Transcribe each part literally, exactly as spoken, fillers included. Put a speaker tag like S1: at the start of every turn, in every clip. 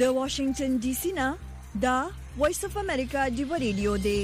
S1: د واشنگټن ډي سي نه دا وایس اف امریکا دی ریډیو دی.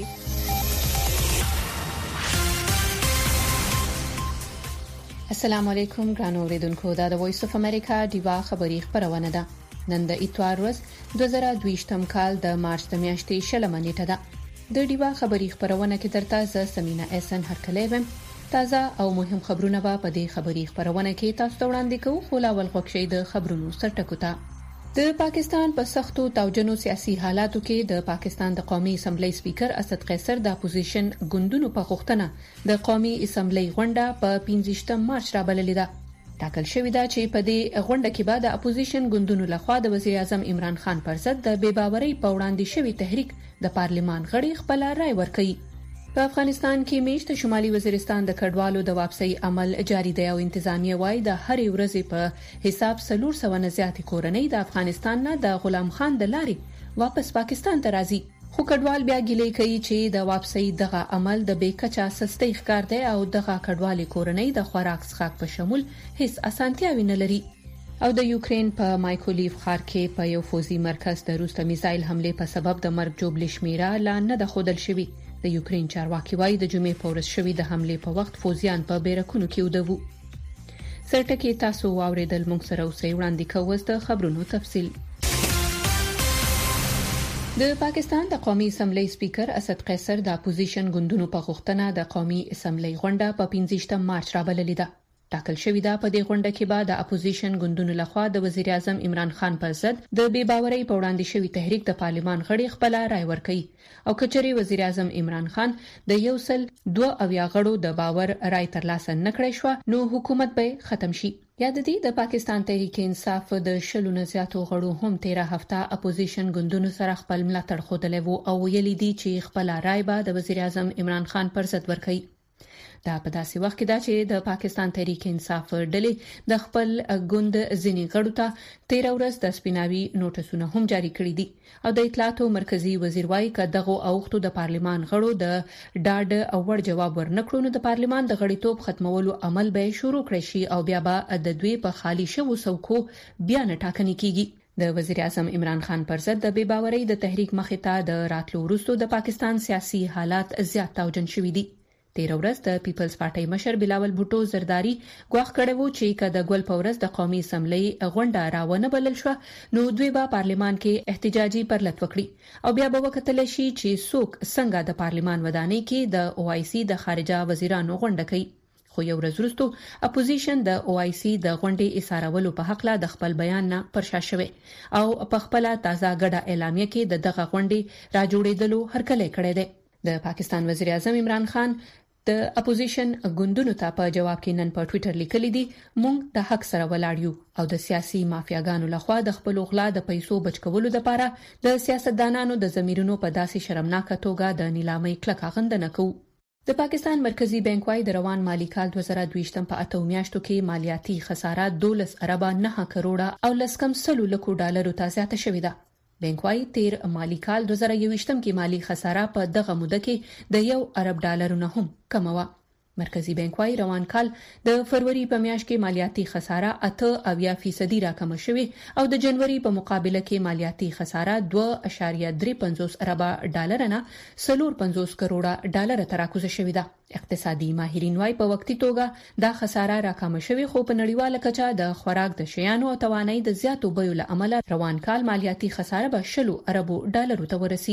S2: السلام علیکم ګرانو اوریدونکو، دا د وایس اف امریکا دیوا خبری خبرونه ده. نن د اتوار ورځ دوه زره دوه کال د مارچ د میاشتې شلمه نیټه ده. د دیوا خبری خبرونه کې درته ز سمینا احسان هرکلی وم. تازه او مهم خبرونه به په دې خبری خبرونه کې تاسو ته وړاندې کوو. خو لا ول خوښي د خبرونو سرټکو ته. د پاکستان په سختو توجنو سیاسي حالاتو کې د پاکستان د قومي اسمبلی سپیکر اسد قیصر د اپوزیشن ګوندونو په غوښتنه د قومي اسمبلی غونډه په پنځه مارچ را بللې ده. ټاکل شوې ده چې په دې غونډه کې به د اپوزیشن ګوندونو لخوا د وزیر اعظم عمران خان پر ضد د بې باورۍ په وړاندې شوی تحریک د پارلمان غړي خپل رائے ورکړي. په افغانستان کې میشت شمالي وزیرستان د کډوالو د واپسۍ عمل جاری دی او انتظامیه وايي د هرې ورځې په حساب سلور سو نه زیاتې کورنۍ د افغانستان نه د غلام خان د لارې واپس پاکستان ته راځي. خو کډوال بیا ګیلې کوي چې د واپسۍ دغه عمل د بیکچا سستۍ ښکار دی او دغه کډوالي کورنۍ د خوراک څښاک په شمول هیڅ اسانتیاوي نه لري. او د یوکرين په مایکولیف ښار کې په یو فوزي مرکز د روسي میزایل حمله په سبب د مرګ جوړ شمیره لا نه د خودل شوی. د یوکرين چارواکي وايي د جمعې په ورځ شوی د حمله په وخت فوزیان په بیرکونو کې ودوو. سرټکی تاسو واوریدل، موږ سره اوسئ. وړاندې کوو د خبرونو تفصیل. د پاکستان د قومي اسمبلی سپیکر اسد قیصر د اپوزیشن ګوندونو په غوښتنه د قومي اسمبلی غونډه په پنځه مارچ را بللې ده. ټاکل شوې ده په دې غونډه کې به د اپوزیشن ګوندونو لخوا د وزیر اعظم عمران خان پر ضد د بې باورۍ په وړاندې شوی تحریک د پارلمان غړي خپل رائے ورکړي او کچري وزیر اعظم عمران خان د یو سل دوه اویا غړو د باور رائے ترلاسه نکړی شو نو حکومت به ختم شي. یاد دي د پاکستان تحریک انصاف د شلو نه زیاتو غړو هم تیره هفته اپوزیشن ګوندونو سره خپل ملاتړ خوده وو او ویلي دي چې خپل رائے به د وزیر اعظم عمران خان پر ضد ورکړي. دا په داسې وخت کې دا چې د پاکستان تحریک انصاف ډلې د خپل ګوند ځینې غړو ته تیر ورځ د سپیناوي نوټسونه هم جاری کړي دي او د اطلاعاتو مرکزی وزیر وايي چې دغه اوختو د پارلمان غړو د ډاډ او ور جواب ورنکړو نو د پارلمان د غړیتوب ختمولو عمل به شروع کړي شي او بیا به د دوی په خالی شوو څوکو بیا نه ټاکنې کیږي. د وزیر اعظم عمران خان پر ضد د بې باورۍ د تحریک مخې ته د راتلو وروسته د پاکستان سیاسي حالات زیات توجن شوي دي. تیر ورځ د پیپلز پارټي مشر بلاول بوټو زرداری غواخ کړی وو چې کله ګول په ورځ د قومي اسمبلی غونډه راونه بلل شو نو دوی به پارلمان کې احتجاجي پرلط وکړي او بیا به وکتل شي چې څوک څنګه د پارلمان ودانۍ کې د او آی سی د خارجه وزیرانو غونډه کوي. خو یو ورځ وروسته اپوزیشن د او آی سی د غونډې اسارولو په حق لا د خپل بیان نه پرشا شوه او په خپل تازه غډه اعلامیه کې د دغه غونډې راجوړېدلو هرکلی کړی دی. د پاکستان وزیر اعظم عمران خان د اپوزیشن ګوندونو ته په جواب کې نن په ټوئیټر لیکلي دي موږ د حق سره ولاړ یو او د سیاسي مافیاګانو لخوا د خپل غلا د پیسو بچ کولو لپاره د سیاستدانانو د ضمیرونو په داسې شرمناکه توګه د نیلامۍ کلکه غندنه کوو. د پاکستان مرکزی بانک وايي د روان مالی کال دوه زره دوه په اته میاشتو کې مالیاتي خساره دولس اربه نه کروڑه او لسکم سلو لکو ډالرو ته زیاته شوې ده. بانک وايي تیر مالی کال دوه زره یو کې مالی خساره په دغه موده کې د یو ارب ډالرو نه هم کم و. مرکزی بانک وايي روان کال د فروری په میاشت کې مالیاتي خساره اته اویا فیصدي راکم شوه او د جنوري په مقابله کې مالیاتي خساره دوه اعشاریه درې پنځوس ارب ډالر نه سلور پنځوس کروڑه ډالر ته راکوزه شوې ده. اقتصادي ماهرین وايي په وقتی توګه دا خساره راکم شوه خو په نړیواله کچه د خوراک د شیانو او توانایي د زیاتو بیو له امله روان کال مالیاتي خساره به شلو اربو ډالرو ته ورسي.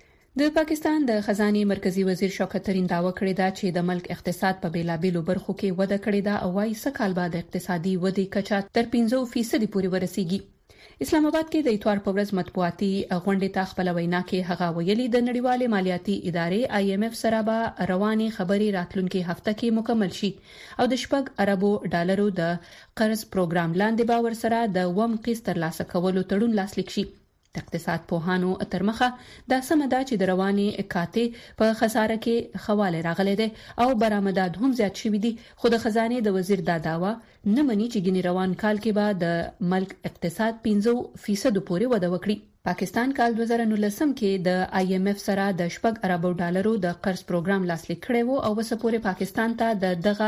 S2: د پاکستان د خزانه مرکزی وزیر شوکت ترین داوا کړی دا چې د ملک اقتصاد په بیلابیلو برخو کې وده کړې ده او وايي سکهال بعد اقتصادي ودې کچه تر پنځه فیصد پورې ورسیږي. اسلام آباد کې د اتوار په ورځ مطبوعاتي غونډې ته خپل وینا کې هغه ویلي د نړیوالې مالیاتي ادارې آی ایم اف سره به رواني خبري راتلونکي هفته کې مکمل شي او د شپږ اربو ډالرو د قرض پروګرام لاندې به ور سره د وم قسط ترلاسه کولو تړون لاسلیک شي. د اقتصاد پوهانو ترمخه دا سم ده چې د رواني اکاتې په خساره کې خواله راغلي دي او برآمدات هم زیات شوي دي خو د خزانه د وزیر دا داوا نه مني چې ګنې روان کال کې به د ملک اقتصاد پنځه فیصد پورې وده وکړي. پاکستان کال دوه زره نولس کې د آی ایم اف سره د شپږ اربو ډالرو د قرض پروګرام لاسلیک کړی وو او وسه پورې پاکستان ته د دغه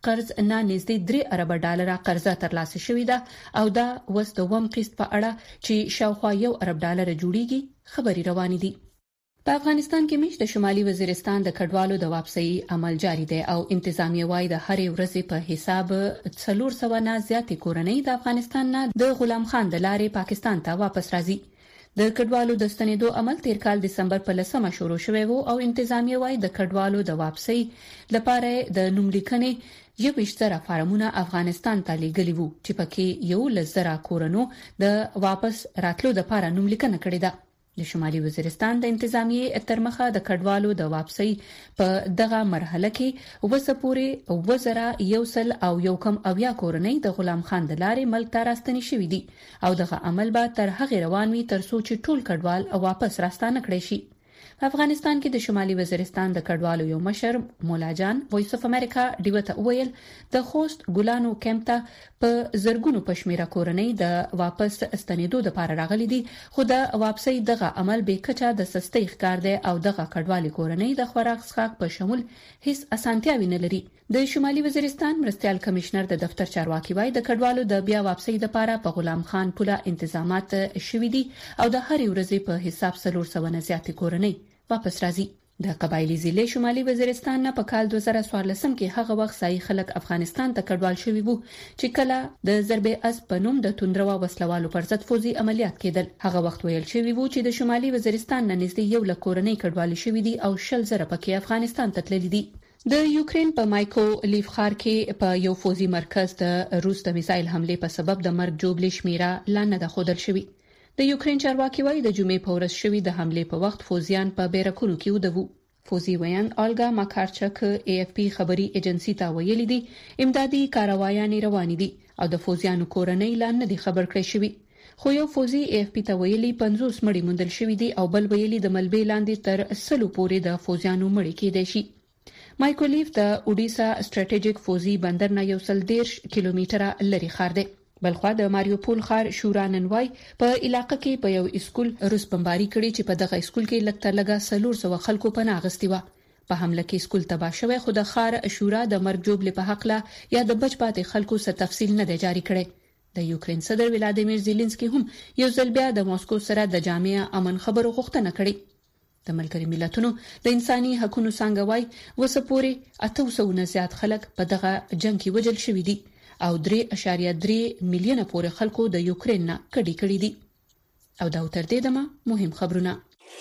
S2: قرض نه نږدې درې ارب ډالر قرضه ترلاسه شوې ده او دا وس د وم قسط په اړه چې شاوخوا یو ارب ډالر جوړیږي خبري روانې دي. په افغانستان کې مش د شمالي وزیرستان د کډوالو د واپسۍ عمل جاری دی او انتظامیه وايي د هرې ورځې په حساب څلور سوه نه زیاتې کورنۍ د افغانستان نه د غلام خان د لارې پاکستان ته واپس راځي. د کډوالو د ستنېدو عمل تیر کال دسمبر په لسمه شروع شوی وو او انتظامیه وايي د کډوالو د واپسۍ لپاره د نوملیکنې یو ویشتره فارمونه افغانستان ته لیږلي وو چې پکې یو لزره کورنو د واپس راتلو لپاره نوملیکنه کړې ده. د شمالي وزیرستان د انتظامیه ترمخه د کډوالو د واپسۍ په دغه مرحله کې وسپوري وزرا یوسل او یو کم اویا کورنۍ د غلام خان د لارې ملک ته راستنې شوې دي او دغه عمل به تر هغه روان وي تر څو چې ټول کډوال واپس راستانه کړي شي. په افغانستان کې د شمالي وزیرستان د کډوالو یو مشر مولا جان وایس اف امریکا ډیوته ویل د خوست ګلانو کمپ ته په زرګونو پښمیره کورنۍ د واپس استنیدو لپاره راغلي دي خو د واپسۍ دغه عمل به کچا د سستۍ ښکار دی او دغه کډوالي کورنۍ د خوراک څښاک په شمول هیڅ اسانتیاوي نه لري. د شمالي وزیرستان مرستيال کمشنر د دفتر چارواکي وای د کډوالو د بیا واپسۍ لپاره په غلام خان پوله انتظامات شوي دي او د هرې ورځې په حساب څلور سوه نه زیاتې کورنۍ واپس راځي. د قبایلی ضلع شمالي وزیرستان نه په کال دوه زره څوارلس کې هغه وخت ځای خلک افغانستان ته کډوال شوي وو چې کله د ضربې اس په نوم د توندروا وسلوالو پر ضد فوزي عملیات کېدل. هغه وخت ویل شوی وو چې د شمالي وزیرستان نه نږدې یو لک کورنۍ کډوال شوي دي او شل زره پکې افغانستان ته تللي دي. د یوکرين په مایکو لیف ښار کې په یو فوزي مرکز د روس د میسایل حمله په سبب د مرګ جوړې شمیره لا نه خودل شوی. د یوکرين چارواکي وایي د جمعې په ورځ شوی د حمله په وخت فوزیان په بیرکونو کې ودوو. فوزي ویان آلګا ماکارچک ای اف پی خبري ایجنسی ته ویلي دي امدادي کاروایان روان دي او د فوزیانو کورنۍ لا نه دي خبر کړی شوی. خو یو فوزي ای اف پی ته ویلي پنځوس مړي موندل شوی دي او بل ویلي د ملبې لاندې تر سلو پورې د فوزیانو مړي کېدای شي. مایکولیف د اوډیسا سټریټیجیک فوزي بندر نه یو سل دیرش کیلومتره لري خار دی. بلخوا د ماریوپول ښار شورا ننوای په علاقې کې په یو اسکول روس بمباري کړي چې په دغه اسکول کې لکه لګا سلور سو خلکو پناه غستې و. په حمله کې اسکول تباه شوی خو د ښار شورا د مرګ جوړ په حق لا یا د بچ پاتې خلکو څخه تفصیل نه دی جاری کړی. د یوکرين صدر ولادیمیر زيلنسکي هم یو ځل بیا د موسکو سره د جامع امن خبرو غوښتنه کړې. د ملګری ملتونو د انساني حقوقو څنګه وای وسپوري اته سوه نه زیات خلک په دغه جنگ کې وژل شوي دي او درې اشاریه درې میلیونه پورې خلکو د یوکرين نه کډي کړي دي. او دا تر دې دمه مهم خبرونه.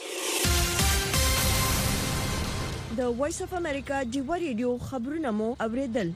S1: د وایس اف امریکا ډیو ریډیو خبرونه مو اوریدل.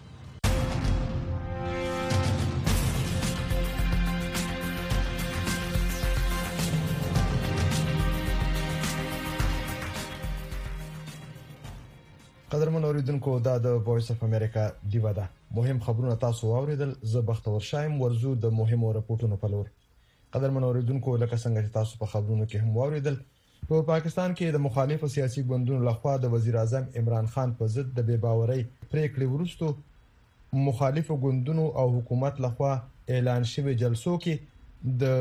S3: قدرمن اوریدونکو دا د وایس اف امریکا دیوا ده. مهم خبرونه تاسو واوریدل. زه بختور شایم ورزو د مهمو راپورټونو په لور. قدرمن اوریدونکو لکه څنګه چې تاسو په خبرونو کې هم واوریدل په پا پاکستان کې د مخالفو سیاسي ګوندونو لخوا د وزیر اعظم عمران خان په ضد د بے باورۍ پریکړې وروسته مخالفو ګوندونو او حکومت لخوا اعلان شوی جلسو کې د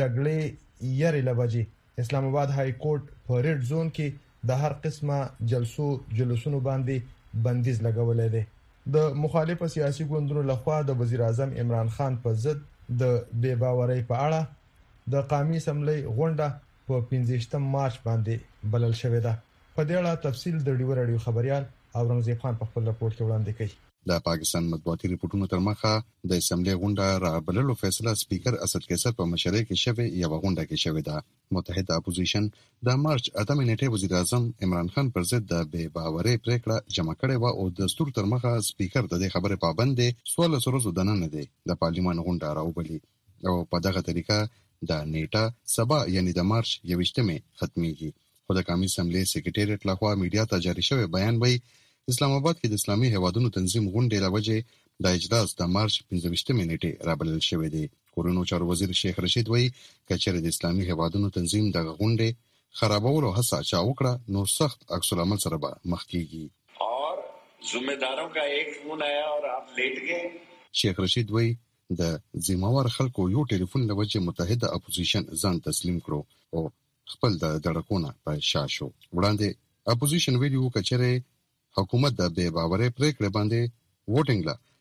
S3: جګړې یاري لوجي اسلام آباد های کورټ په ریډ زون کې د هر قسمه جلسو جلوسونو باندې بندیز لګولې ده. د مخالفو سیاسي ګوندونو لخوا د وزیر اعظم عمران خان په ضد د بے باورۍ په اړه د قومي اسمبلی غونډه په پنځه مارچ باندې بلل شوې ده. په دې اړه تفصیل د ډیو رادیو خبريال اورنګزیب خان په خپل راپور کې وړاندې کړي.
S4: د پاکستان مطبوعاتي ریپورتونو تر مخه د اسمبلی غونډه را بللو فیصله سپیکر اسد قیصر په مشرۍ کې شوه یا غونډه کې شوه ده. متحده اپوزیشن د مارچ اتمه نیټه وزیر اعظم عمران خان پر ضد د بے باورۍ پریکړه جمع کړې و او د دستور تر مخه سپیکر د دې خبرې پابند دی سوال سروز دننه دی د پارلیمان غونډه راوبلي او په دغه طریقه د نیټه سبا یعنی د مارچ یوشتمه ختميږي. خو د قومي اسمبلی سکریټریټ لخوا میډیا ته جاری شوی بیان وایي اسلام آباد کې د اسلامي هیوادونو تنظیم غونډې راوځي د اجلاس د مارچ پنځه نیټه رابلل شوې دي. کورونو چارو وزیر شیخ رشید وایي کچره د اسلامي هیوادونو تنظیم د غونډې خرابولو هڅه چا وکړه نو سخت عکس العمل سره به مخ کیږي
S5: اور ذمہ داروں کا ایک فون آیا اور آپ لیٹ گئے.
S4: شیخ رشید وایي د ذمہوار خلکو یو ټلیفون لوجه متحده اپوزیشن ځان تسلیم کړو او خپل د دړکونه په شاشو وړاندې اپوزیشن ویډیو کچره حکومت د بے باورۍ پریکړه باندې ووټینګ لا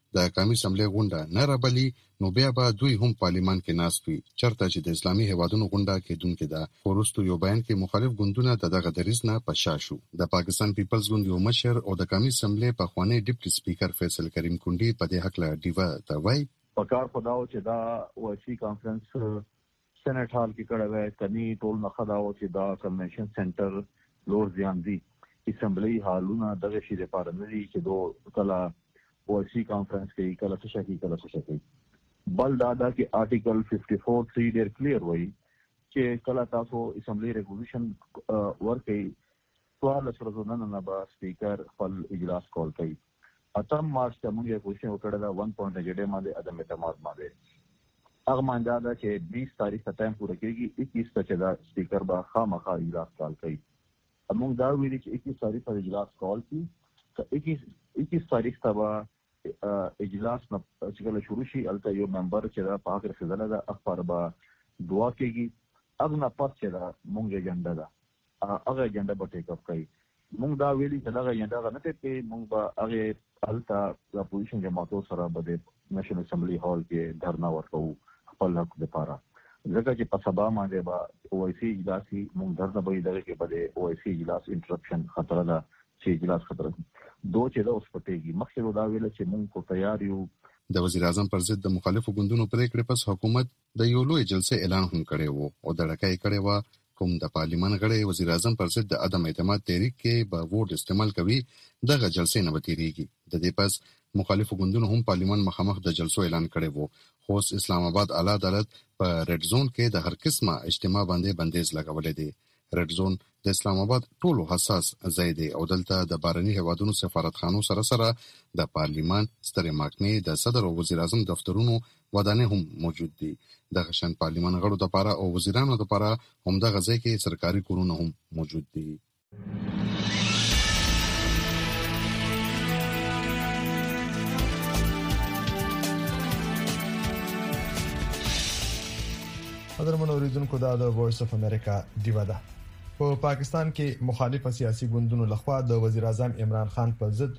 S4: د قومي اسمبلی غونډه نه رابلي نو بیا به دوی هم پارلیمان کې ناست وي چرته چې د اسلامي هیوادونو غونډه کېدونکې ده. وروسته یو بیان کې مخالف ګوندونه د دغه دریځ نه په شا شو. د پاکستان پیپلز ګوند یو مشر او د قومي اسمبلی پخوانی ډیپټي سپیکر فیصل کریم کونډي په دې حق له ډیوا ته وایي
S6: پکار خداو چې دا وایسي کانفرنس سېنات هال کې کړه وای کني ټول نه خداو چې دا کنونشن سنټر لور ځان دي اسمبلی هالونه دغه شی لپاره نه دي چې دو کلا وایسي کانفرنس کې کلا څه شي کلا څه شي بل دا دا کې آرټیکل ففټي فور تھری ډیر کلیر وایي چې کلا تاسو اسمبلی ریزولوشن ورکړي سوال سره نه نه با سپیکر خپل اجلاس کول کوي. اتم مارچ ته موږ یو کوشش وکړل دا ون پوینټ اجنډا باندې عدم اعتماد باندې هغه مانده دا چې بیس تاریخ ته ټایم پوره کیږي اکیس ته دا سپیکر با خامخا اجلاس کول کوي. موږ دا ویلي چې اکیس تاریخ ته اجلاس کول کی ته اکیس اکیس تاریخ ته اجلاس نه چې کله شروع شي الته یو ممبر چې دا په اخر فضله دا اخبار با دعا کوي اغه پات چې دا مونږ اجنډا دا هغه اجنډا به ټیک اپ کوي. مونږ دا ویلي چې دا اجنډا نه ته کې مونږ به هغه الته د اپوزیشن جماعتو سره به د نېشنل اسمبلی هال کې دھرنا ورکو خپل حق لپاره ځکه چې په سبا باندې به او آی سی اجلاسي مونږ دھرنا به دغه کې به او آی سی اجلاس انټرپشن خطر ده چې اجلاس خطر دو چې دا اوس پټيږي مخکې دا ویل چې مونږ کو تیار یو.
S4: د وزیر اعظم پر ضد د مخالفو ګوندونو پریکړې پس حکومت د یو لوی جلسې اعلان هم کړی وو او د ډکای کړي وا کوم د پارلیمان غړي وزیر اعظم پر ضد د عدم اعتماد تحریک کې به ووټ استعمال کوي دغه جلسې نه وتیریږي. د دې پس مخالفو ګوندونو هم پارلیمان مخامخ د جلسو اعلان کړی وو خو اسلام آباد اعلی عدالت په ریډ زون کې د هر قسمه اجتماع باندې بندیز لګولې دی. ریډ زون د اسلام آباد ټولو حساس ځای دی او دلته د بارني هیوادونو سفارتخانو سره سره د پارلیمان سترې محکمې د صدر او وزیر اعظم دفترونو ودانې هم موجود دي. د غشن پارلیمان غړو لپاره او وزیرانو لپاره هم د غځای کې سرکاري کورونه هم موجود دي.
S3: قدرمن اوریدونکو دا د وایس اف امریکا دیوا ده. په پا پاکستان کې مخالف سیاسي ګوندونو لخوا د وزیر اعظم عمران خان په ضد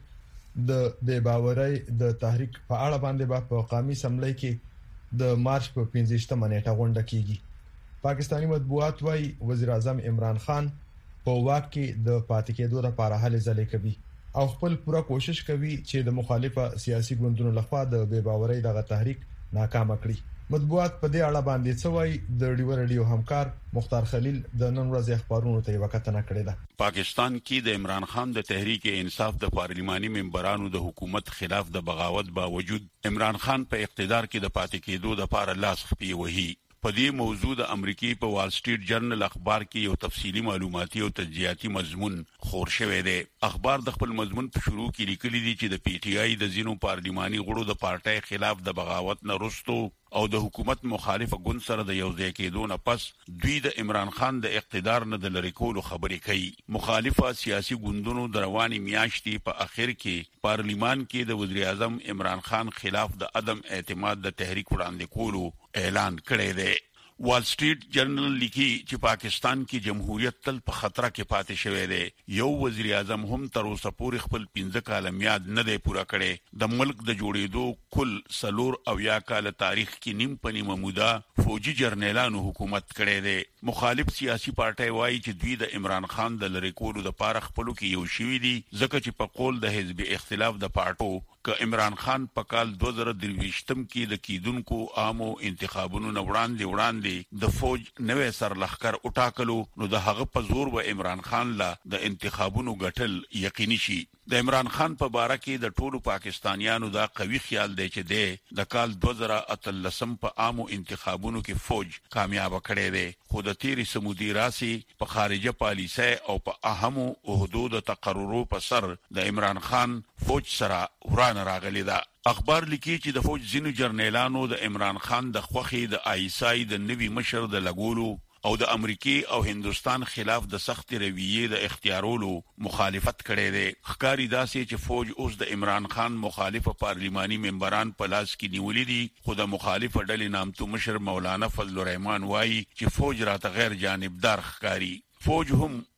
S3: د بې باورۍ د تحریک په اړه باندې په قومي اسمبلی کې د مارچ په پنځه نیټه غونډه کیږي. پاکستانی مطبوعات وايي وزیر اعظم عمران خان په واک کې د پاتې کېدو لپاره هلې ځلې کوي او خپل پوره کوشش کوي چې د مخالفه سیاسي ګوندونو لخوا د بې باورۍ دغه تحریک ناکام کړي. مطبوعات په دې اړه باندې څه وایي د ډیو رادیو همکار مختار خلیل د نن ورځې اخبارونو ته وکتنه کړې ده.
S7: پاکستان کې د عمران خان د تحریک انصاف د پارلیماني ممبرانو د حکومت خلاف د بغاوت باوجود عمران خان په اقتدار کې د پاتې کېدو لپاره لاس خپي وهي. په دې موضوع د امریکای په وال سټریټ جرنل اخبار کې یو تفصیلی معلوماتي او تجزیاتي مضمون خور شوی دی. اخبار د خپل مضمون په شروع کې لیکلي دي چې د پی ټی آی د زینو پارلیماني غړو د پارټای خلاف د بغاوت نه وروسته او د حکومت مخالفه ګوند سره د یو ځای کېدو نه پس دوی د عمران خان د اقتدار نه د لری کولو خبرې کوي. مخالفه سیاسي ګوندونو د رواني میاشتې په اخر کې پارلیمان کې د وزیر اعظم عمران خان خلاف د عدم اعتماد د تحریک وړاندې کولو اعلان کړی دی. وال سټریټ جرنل لیکي چې پاکستان کې جمهوریت تل په خطر کې پاتې شوی دی. یو وزیر اعظم هم تر اوسه پورې خپل پنځه کال میاد نه دی پوره کړی. د ملک د جوړېدو کل سلور او یا کال تاریخ کې نیم په نیمه موده فوجي جرنیلانو حکومت کړی دی. مخالف سیاسي پارټي وایي چې دوی د عمران خان د لری کولو لپاره خپلو کې یو شوی دي ځکه چې په قول د حزب اختلاف د پارټو ک عمران خان په کال دوه زره درویشتم کې د کیدونکو عامو انتخابونو نه وړاندې وړاندې د فوج نوې سرلخکر اٹاکلو نو د هغه په زور و عمران خان لا د انتخابونو ګټل یقیني شي. د عمران خان په باره کې د ټولو پاکستانیانو دا قوي خیال دی چې د کال دوه زره اتلسم په عامو انتخابونو کې فوج کامیاب کړي دی خو د تیری سمودي راسي په خارجه پالیسي او په اهمو عہدو د تقررو په سر د عمران خان فوج سره وران راغلی دا. اخبار لیکي چې د فوج زینو جرنیلانو د عمران خان د خوخي د آیسای د نوي مشر د لګولو او د امریکای او هندستان خلاف د سخت رویې د اختیارولو مخالفت کړي دي. ښکاری داسې چې فوج اوس د عمران خان مخالف پارلیماني ممبران په لاس کې نیولې دي خو د مخالف ډلې نامتو مشر مولانا فضل الرحمن وایي چې فوج راته غیر جانبدار ښکاری. فوج هم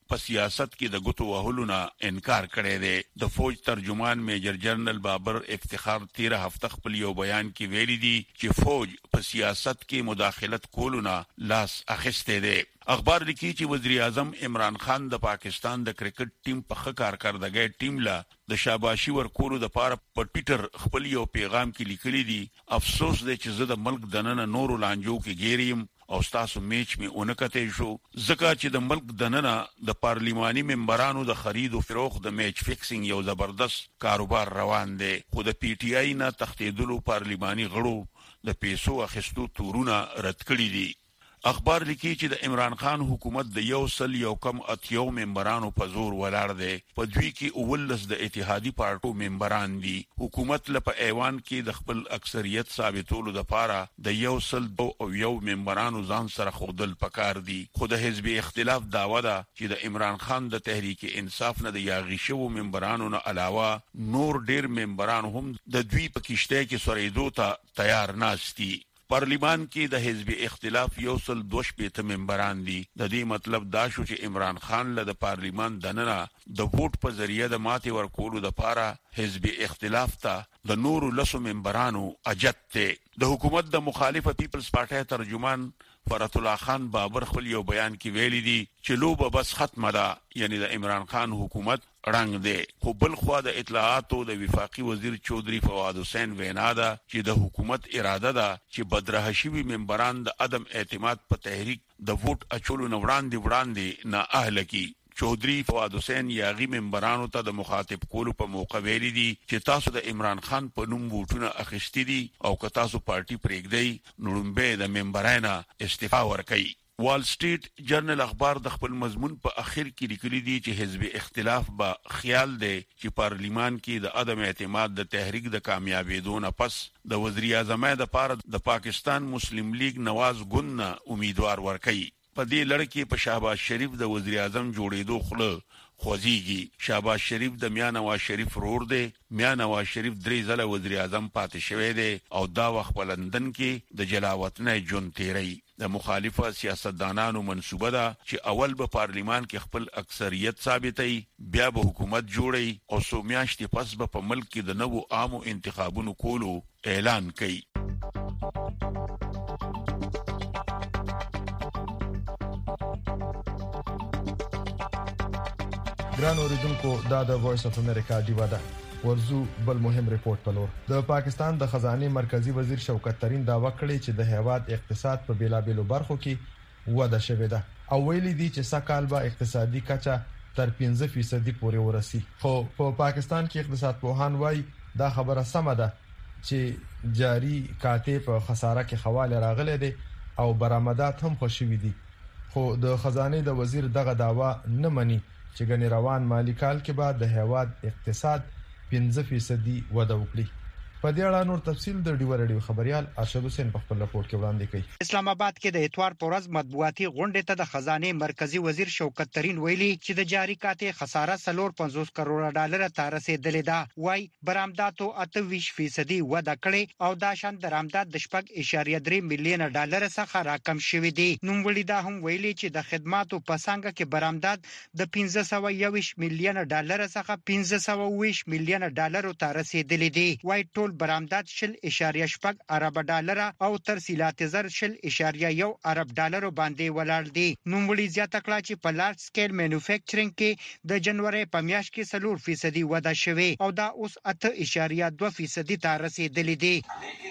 S7: په سیاست کې د ګوتو وهلو نه انکار کړی دی. د فوج ترجمان میجر جنرال بابر افتخار تیره هفته خپل یو بیان کې ویلي دي چې فوج په سیاست کې مداخلت کولو نه لاس اخیستی دی. اخبار لیکي چې وزیر اعظم عمران خان د پاکستان د کرکټ ټیم په ښه کارکردګۍ ټیم له د شاباشي ورکولو د پاره په ټوئیټر خپل یو پیغام کې لیکلي دي، افسوس دی چې زه د ملک دننه نورو لانجو کې ګیریم او تاسو میچ می اونکته شو ځکه چې د ملک دننه د پارلیماني ممبرانو د خرید او فروخت د میچ فکسینګ یو زبردست کاروبار روان دی. خو د پی ټی آی نه تختیدلو پارلیماني غړو د پیسو اخیستو تورونه رد کړی دي. اخبار لیکي چې د عمران خان حکومت د یو سل یو کم اتیو ممبرانو په زور ولاړ دی. په دوی کې اولس د اتحادی پارټو ممبران دي. حکومت لپاره ایوان کې د خپل اکثریت ثابتولو لپاره د یو سل دو او یو ممبرانو ځان سره خودل پکار دي. خو د حزب اختلاف داوا ده چې د عمران خان د تحریک انصاف نه د یاغي شو ممبرانو نه علاوه نور ډیر ممبران هم د دوی په کشته کې سوریدو ته تیار ناشتي. پارلیمان کې د حزب اختلاف یو سل دوش پیته ممبران دي. د دې مطلب دا شو چې عمران خان له د پارلیمان دننه د ووټ په ذریعہ د ماتې ورکولو لپاره حزب اختلاف ته د نورو لسو ممبرانو اجت ته. د حکومت د مخالفه پیپلز پارټي ترجمان فرات الله خان بابر خپل یو بیان کې ویلي دي چې لوبه بس ختمه ده، یعنی د عمران خان حکومت رنگ دی. خو بل خو د اطلاعاتو د وفاقي وزیر چودري فواد حسین وینا ده چې د حکومت اراده ده چې بدرهشوي ممبران د عدم اعتماد په تحریک د ووټ اچولو نه وړاندې وړاندې نه اهل کی. چودري فواد حسین یاغي ممبرانو ته د مخاطب کولو په موقع ویلي دي چې تاسو د عمران خان په نوم ووټونه اخیستي دي او که تاسو پارټي پرېږدئ نو لومبه د ممبرانو استعفا ورکړئ. وال سټریټ جرنل اخبار د خپل مضمون په اخر کې لیکلي دي چې حزب اختلاف به خیال دی چې پارلیمان کې د عدم اعتماد د تحریک د کامیابیدو نه پس د وزیر اعظم د پاره د پاکستان مسلم لیگ نواز ګوند نه امیدوار ورکړي. په دې لړ کې په شهباز شریف د وزیر اعظم جوړېدو خوله خوځيږي. شهباز شریف د میا نواز شریف رور دی. میا نواز شریف درې ځله وزیر اعظم پاتې شوی دی او دا وخت په لندن کې د جلاوطن جون تیری. د مخالفه سیاستدانانو منسوبه ده چې اول به پارلیمان کې خپل اکثریت ثابتوي، بیا به حکومت جوړي او څو میاشتې پس به په ملک کې د نوو عامو انتخابونو کولو اعلان کوي.
S3: ګران اوریدونکو، دا د وایس اف امریکا دیوا ده. ورزو بل مهم ریپورت په لور. د پاکستان د خزانه مرکزی وزیر شوکت ترين داوا کړی چې د هیواد اقتصاد په بیلابېلو برخو کې وده شوې ده او ویلي دي چې سکهال به اقتصادي کچه تر پنځه فیصد پورې ورسي. خو په پاکستان کې اقتصاد پوهان وایي دا خبره سمه ده چې جاری کاته په خساره کې حواله راغله دي او برآمدات هم خوشوي دي. خو د خزانه د وزیر دغه داوا نه مني چې ګنې روان مالی کال کې بعد د هیواد اقتصاد پنځه فیصد وده وکړي. په دې اړه نور تفصیل د ډیو رادیو خبريال ارشد حسین په خپل راپور کې وړاندې کړي.
S8: اسلام آباد کې د اتوار پر ورځ مطبوعاتي غونډې ته د خزانه مرکزی وزیر شوکت ترين ویلي چې د جاری کاته خساره سلور پنځوس کروڑ ډالر ته رسیدلې ده. وای برآمداتو اته ویشت فیصد وده کړې او دا شان درآمدات د شپږ اشاریه درې میلیون ډالر څخه راکم شوې دي. نوموړي دا هم ویلي چې د خدماتو په څنګه کې برآمدات د پنځه سوه یوویشت میلیون ډالر څخه پنځه سوه ویشت میلیون ډالر ته رسیدلې دي. وای ټول برآمدات شل اشاریه شپږ ارب ډالر او ترسیلات زر شل اشاریه یو ارب ډالر باندې ولاړ دي. نوموړي زیاته کړه چې په لارج سکیل مینوفیکچرینګ کې د جنوري په میاشت کې سلور فیصد وده شوه او دا اوس اته اشاریه دوه فیصد ته رسیدلې دي.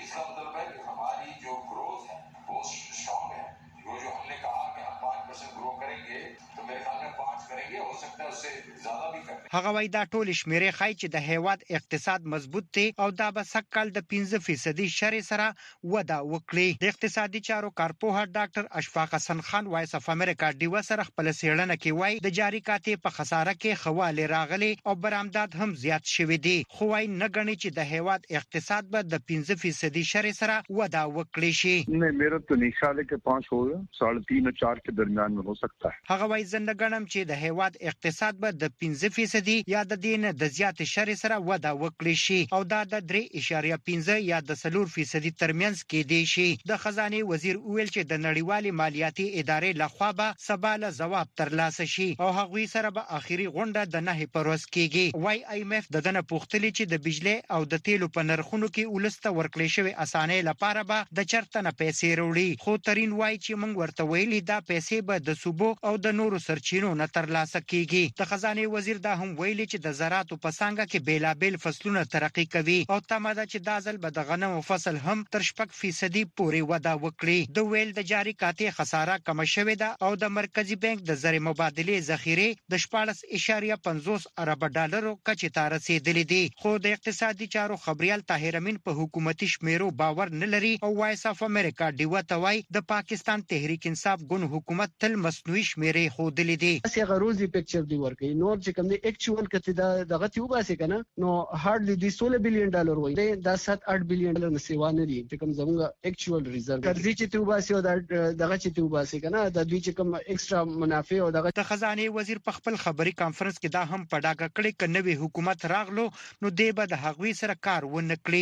S8: هغه وای دا ټول شمیرې خای چې د هیواد اقتصاد مضبوط دی او دا به سکهال د پنځه فیصد شری سره وده وکړي. د اقتصادي چارو کارپوه ډاکټر اشفاق حسن خان وایس اف امریکا دیو سره خپل سیړنه کې وای د جاری کاته په خساره کې خواله راغلي او برآمدات هم زیات شوي دي. خو وای نه غني چې د هیواد اقتصاد به د پنځه فیصد شری سره وده وکړي شي.
S6: نه میرا تو نہیں خیال ہے کہ پانچ ہو ساڑھے تین اور چار کے درمیان میں ہو سکتا ہے.
S8: هغه وای زنده غنم چې د هیواد اقتصاد به د پنځه فیصد فیصد یا د دین د زیات شر سره وده وکړي شي او دا د درې اشاریه پنځه یا د څلور فیصد ترمنځ کې دی شي. د خزانه وزیر ویل چې د نړیوالې مالیاتي ادارې لخوا به سباله جواب ترلاسه شي او هغوی سره به اخیری غونډه د نه پروس کېږي. وايي آی ایم اف د دنه پوښتلې چې د بجلی او د تیلو په نرخونو کې ولسته ورکړې شوی اسانه لپاره به د چرتنه پیسې وروړي. خو ترين وايي چې موږ ورته ویلي دا پیسې به د صوبو او د نورو سرچینو نه ترلاسه کیږي. د خزانه وزیر دا هم ویلي چې د زراعت په څنګه کې بیلابل فصلونه ترقی کوي او تمه ده چې دا ځل به د غنمو فصل هم تر شپږ فیصد پورې وده وکړي. د ویل د جاری کاتې خساره کم شوې ده او د مرکزی بانک د زر مبادله ذخیره د شپږ اشاریه پنځوس ارب ډالرو کچې ته رسیدلې دي. خو د اقتصادي چارو خبريال طاهر امین په حکومتي شمیرو باور نه لري او وایس اف امریکا ډیو ته وای د پاکستان تحریک انصاف ګوند حکومت تل مصنوعي شمیرې خودلې دي.
S9: اسی غروزي پکچر دی ورکې نور چې کوم دی اکچوال کته دا دغه تیو باسي کنه نو هارډلی دی سولہ بلین ډالر وای دا سات اټ بلین ډالر نسیوا نه دي چې کوم زموږ اکچوال ریزرو قرضې چې تیو باسي او دغه چې تیو باسي کنه د دوی چې کوم ایکسترا منافع او دغه.
S8: د خزانه وزیر په خپل خبري کانفرنس کې دا هم پډاګه کړي ک نوې حکومت راغلو نو دی به د هغوی سره کار ونه کړي.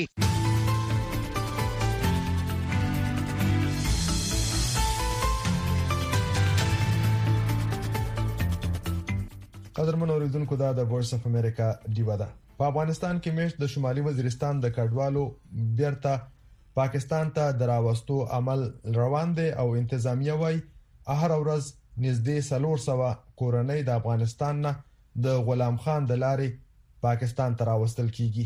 S3: قدرمن اوریدونکو دا د وایس اف امریکا ډیوا ده. په افغانستان کې میشت د شمالي وزیرستان د کډوالو بیرته پاکستان ته دراوستو عمل روان دي او انتظامیه وای هر ورځ نږدې څلور سوه کورنۍ د افغانستان نه د غلام خان د لارې پاکستان ته راوستل کیږي.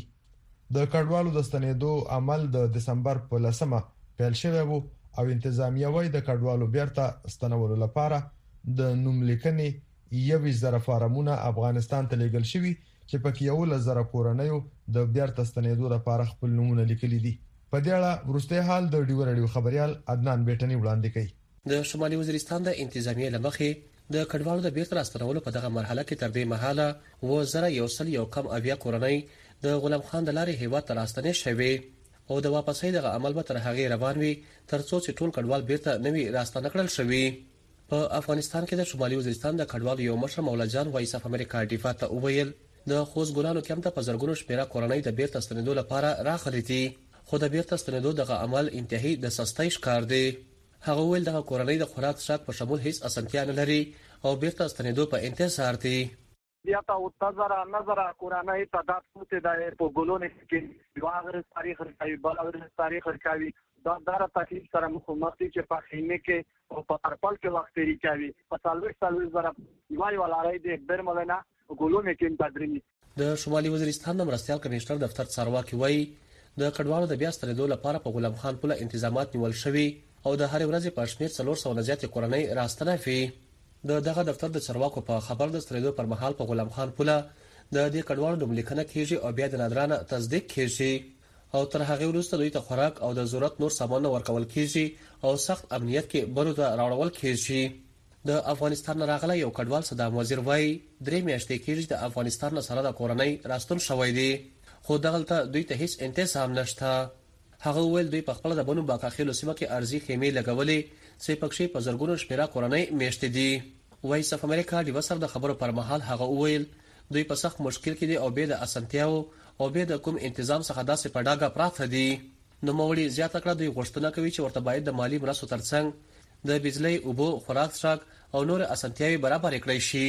S3: د کډوالو د ستنېدو عمل د دسمبر په لسمه پیل شوی وو او انتظامیه وای د کډوالو بیرته ستنولو لپاره د نوملیکنې یوه زره فارمونه افغانستان ته لیږل شوی چې پکې یو لزر کورنۍ د بیرته ستنېدو لپاره خپل نمونه لیکلي دي. په دې اړه ورسته حال د ډیو رادیو خبريال عدنان بیٹنی وړاندې کوي.
S10: د شمالي وزیرستان د انتظامیه لمخې د کډوالو د بیرته راستنولو په دغه مرحله کې تر دې مهاله و زره یو سل یو کم اویا کورنۍ د غلام خان د لارې هیواد ته راستنې شوې او د واپسۍ دغه عمل به تر هغه روان وي ترڅو چې ټول کډوال بیرته نوي راستنه کړل شوي. په افغانستان کې د شمالي وزیرستان د کډوالو یو مشر مولا جان وایس اف امریکا ډیوا ته وویل د خوځ ګلانو کم ته په زرګونو شمیره کورنۍ د بیرته ستنېدو لپاره راغلي دي خو د بیرته ستنېدو دغه عمل انتهایی د سستۍ ښکار دی. هغه ویل دغه کورنۍ د خوراک څښاک په شمول هیڅ اسانتیا نه لري او بیرته ستنېدو په انتظار دي.
S11: بیا تا نظر نظر کورنۍ تعداد پوته د په ګلونو کې واغر تاریخ ورکوي بل اور تاریخ ورکوي دا دغه تکلیف سره مخامخ دي چې په خیمه کې او په ارپل کې وخت لري کوي په څلور څلور زره یوای ولارای د برملنا ګلونو کې تدریمي.
S10: د شمالي وزیرستان د مرستيال کمشنر دفتر چارواکي وایي د کډوالو د بیا ستنېدو لپاره په غلام خان پوله تنظیمات نیول شوي او د هر ورځې په شمیر څلور سوه نه زیاتې کورنۍ راستنه وي. د دغه دفتر د چارواکو په خبر د ستنېدو پر مهال په غلام خان پوله د دې کډوالو نوملیکنه کیږي او بیا د نادرانه تصدیق کیږي او تر هغه وروسته دوی ته خوراک او د ضرورت نور سامان ورکول کیږي او سخت امنیت کې بنو ته راوړل کیږي. د افغانستان راغلی یو کډوال صدام وزیر وایي درې میاشتې کیږي د افغانستان سره د کورنۍ راستون شوی دی خو دغلته دوی ته هیڅ انتظام نشته. هغه ویل دوی په خپل د بنو باکاخیلو سیمه کې ارزي خیمې لګولې چې پکې په زرګونو شمیره کورنۍ میشته دي. وایس اف امریکا د وسر د خبرو پر مهال هغه ویل دوی په سخت مشکل کې دي او به د اسانتیاو او به د کوم تنظیم څخه داسې پډاګه پراته دي. نو موري زیاته کړه دوی غوښتنه کوي چې ورته باید د مالی مرستو ترڅنګ د بجلی اوبو خوراک څښاک او نور اسانتیاوي برابر کړي شي.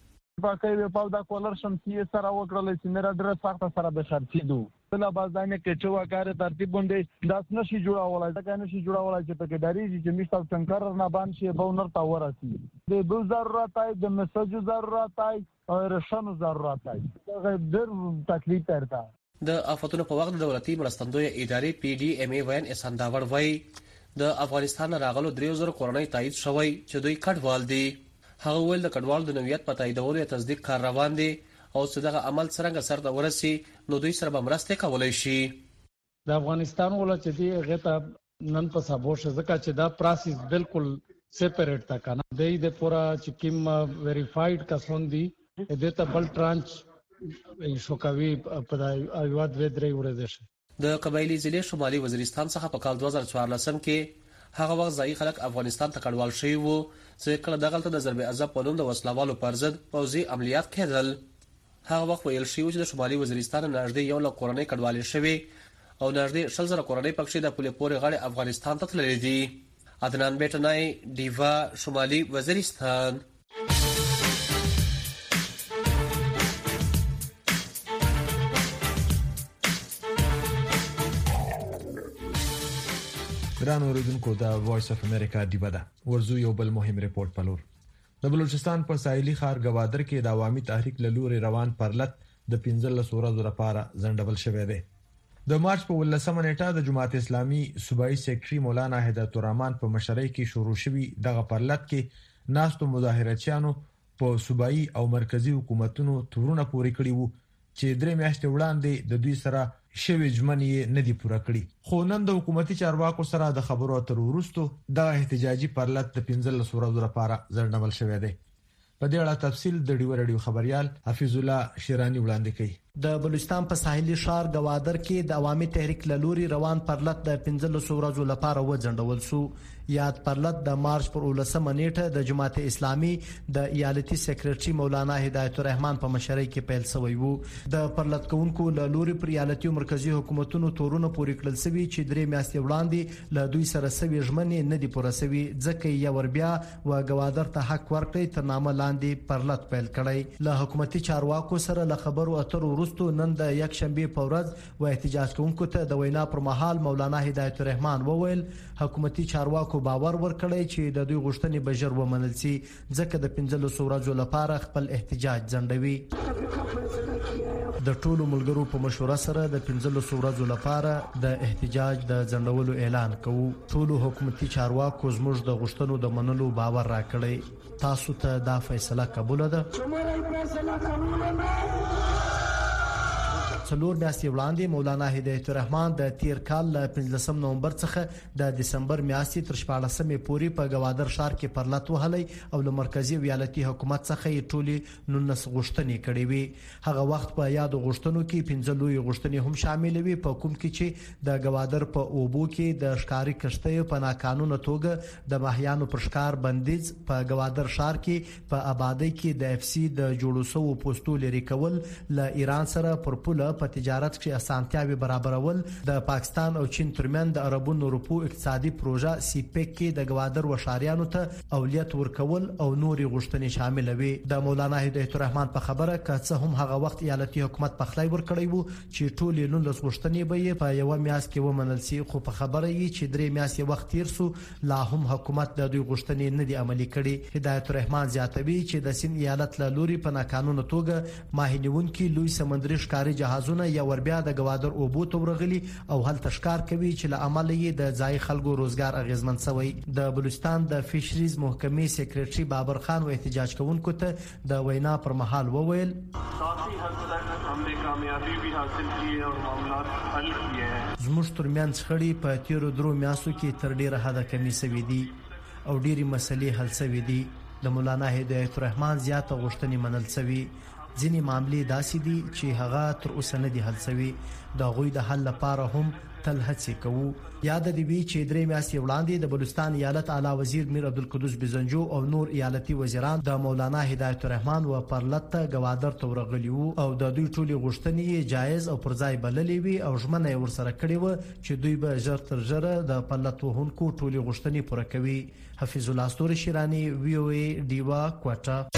S12: باقي په دا کولر شمسي سره وکړل چې میرا ډېر سخت سره به خرڅې دو بل بازانه کې چې وکړه ترتیب باندې داس نشي جوړاولای دا نشي جوړاولای چې په کې داري چې مشتاق څنګه نه باندې شي به نور تا ورسي د بل ضرورت ای د مسج ضرورت ای او رشن ضرورت ای دا ډېر تکلیف درته.
S10: د آفاتونو په وخت د دولتي مرستندوی ادارې پی ډي ایم ای وین اسان داور وای د افغانستان راغلو درې زره کورنۍ تایید شوی چې دوی کډوال دي. هغه ول د کډوال د نویت په تاییدولو یا تصدیق کار روان دي او څنګه عمل څنګه سره ورسي نو دوی سره به مرسته کولای شي.
S12: د افغانستان ولایت چې غته نن په سبو شزکه چې دا پروسس بالکل سیپریټ تا کنه د دې پورا چې کیم ویریفاید کسون دي د ته بل ترانچ شو کوي په ایواد و درې ورځې شه.
S10: د قبایلی ضلع شمالي وزیرستان څخه په کال دوه زره څوارلسم کې هغه وخت ځای خلک افغانستان ته کډوال شوي وو چې کله دغلته د ضرب عذاب په نوم د وسلوالو پر ضد پوځي عملیات کېدل. هغه وخت ویل شوی چې د شمالي وزیرستان نږدې یو لک کورنۍ کډوالې شوي او نږدې شل زره کورنۍ پکې د پولې پورې غاړې افغانستان ته تللې دي. عدنان بیٹنای، دیوا، شمالي وزیرستان.
S3: ګران اوریدونکو د وایس اف امریکا دیبا ده. ورزو یو بل مهم ریپورت پلور. د بلوچستان په ساحلي ښار گوادر کې د عوامي تحریک له لوري روان پرلط د پنځلس ورځو لپاره ځنډول شوی دی. د مارچ په ولسمه نیټه د جماعت اسلامي صوبایي سیکرټري مولانا هدایت الرحمن په مشرۍ کې شروع شوی دغه پرلط کې ناستو مظاهرچیانو په صوبایي او مرکزی حکومتونو تورونه پورې کړی وو چې درې میاشتې وړاندې د دوی سره شوی ژمنې نه دی پوره کړی. خو نن د حکومتي چارواکو سره د خبرو اترو وروسته د احتجاجي پرلط د پنځلس ورځو لپاره ځنډول شوی دی. په دې اړه تفصیل د ډیو رادیو خبريال حفیظ الله شیرانی وړاندې کوي.
S13: د بلوچستان په ساحلي ښار گوادر کې د عوامي تحریک لوري روان پرلط د پنځلس ورځو لپاره وځنډول شو. یاد پرلط د مارچ پر ولسمه نیټه د جماعت اسلامي د ایالتي سیکریټري مولانا هدایت الرحمن په مشرۍ کې پیل شوی وو. د پرلط کوونکو لوري پر ایالتي او مرکزی حکومتونو تورونه پورې کړل شوی چې درې میاشتې وړاندې له دوی سره سوي ژمنې نه دي پوره شوی، ځکه یې ور بیا و گوادر ته حق ورکړي تر نامه لاندې پرلط پیل کړی. له حکومتي چارواکو سره له خبرو اترو وروسته نن د یک شنبه په ورځ و احتجاج کوونکو ته د وینا پر مهال مولانا هدایت الرحمن وویل حکومتي چارواکو باور ورکړی چې د دوی غوښتنې به ژر ومنل شي، ځکه د پنځلس ورځو لپاره خپل احتجاج ځنډوي. د ټولو ملګرو په مشوره سره د پنځلس ورځو لپاره د احتجاج د ځنډولو اعلان کوو. ټولو حکومتي چارواکو زموږ د غوښتنو د منلو باور راکړی. تاسو ته دا فیصله قبول ده؟ څلور میاشتې وړاندې مولانا هدایت الرحمن د تیر کال له پنځلسم نومبر څخه د دسمبر میاشتې تر شپاړسمې پورې په گوادر ښار کې پرلط وهلی او له مرکزی ویالتي حکومت څخه یې ټولې نولس غوښتنې کړې وي. هغه وخت په یادو غوښتنو کې پنځه لوی غوښتنې هم شامل وي، په کوم کې چې د گوادر په اوبو کې د ښکاري کشتیو په ناقانونه توګه د ماهیانو پر ښکار بندیز، په گوادر ښار کې په آبادی کې د اف سی د جوړو شوو پوسټو لري کول، له ایران سره پر پوله په تجارت کې اسانتیاوي برابرول، د پاکستان او چین ترمن د عربونو روپو اقتصادي پروژه سی پیک کې د گوادر وشاریانو ته اولیت ورکول او نوري غوښتنې شامل وي. د مولانا هدایت الرحمن په خبره کڅه هم هغه وخت ایالتي حکومت په خلای ورکړی وو چې ټول نولس غوښتنې به په یو میاشت کې ومنل شي، خو په خبره یې چې درې میاشتې وخت تیر سو لا هم حکومت د دوی غوښتنې نه دي عملي کړي. هدایت الرحمن زیاتوي چې د سین ایالت له لوري په ناقانونه توګه ماهینونکو لوی سمندري ښکاري جهاز یا وربیا د گوادر اوبو ته ورغلي او هل تشکار کوي چې له عمل یې د ځای خلکو روزګار اغیزمن شوی. د بلوچستان د فشریز محکمې سیکریټري بابر خان و احتجاج کوونکو ته د وینا پر مهال وویل ساتي حد تک हमने कामयाबी भी हासिल की है और मामलात हल किए हैं. زموږ ترمن شخړې په تیرو درو میاشتو کې تر ډیره حده کمی شوې دي او ډیری مسلې حل شوې دي. د مولانا هدایت الرحمن زیاته غوښتنې منل شوې. ځینې معاملې داسې دي چې هغه تر اوسه نه دي حل شوي. د هغوی د حل لپاره هم تل هڅې کوو. یاد دې وي چې درې میاشتې وړاندې د بلوچستان ایالت اعلی وزیر میر عبدالقدوس بزنجو او نور ایالتي وزیران د مولانا هدایت الرحمن و پرلط ته گوادر ته ورغلي وو او د دوی ټولې غوښتنې جایز او پر ځای بللې وي او ژمنه یې ورسره کړې وه چې دوی به ژر تر ژره د پرلط وهونکو ټولې غوښتنې پوره کوي. حفیظ الله ستوري شیرانی، وی او ای، ډیوا، کوټه.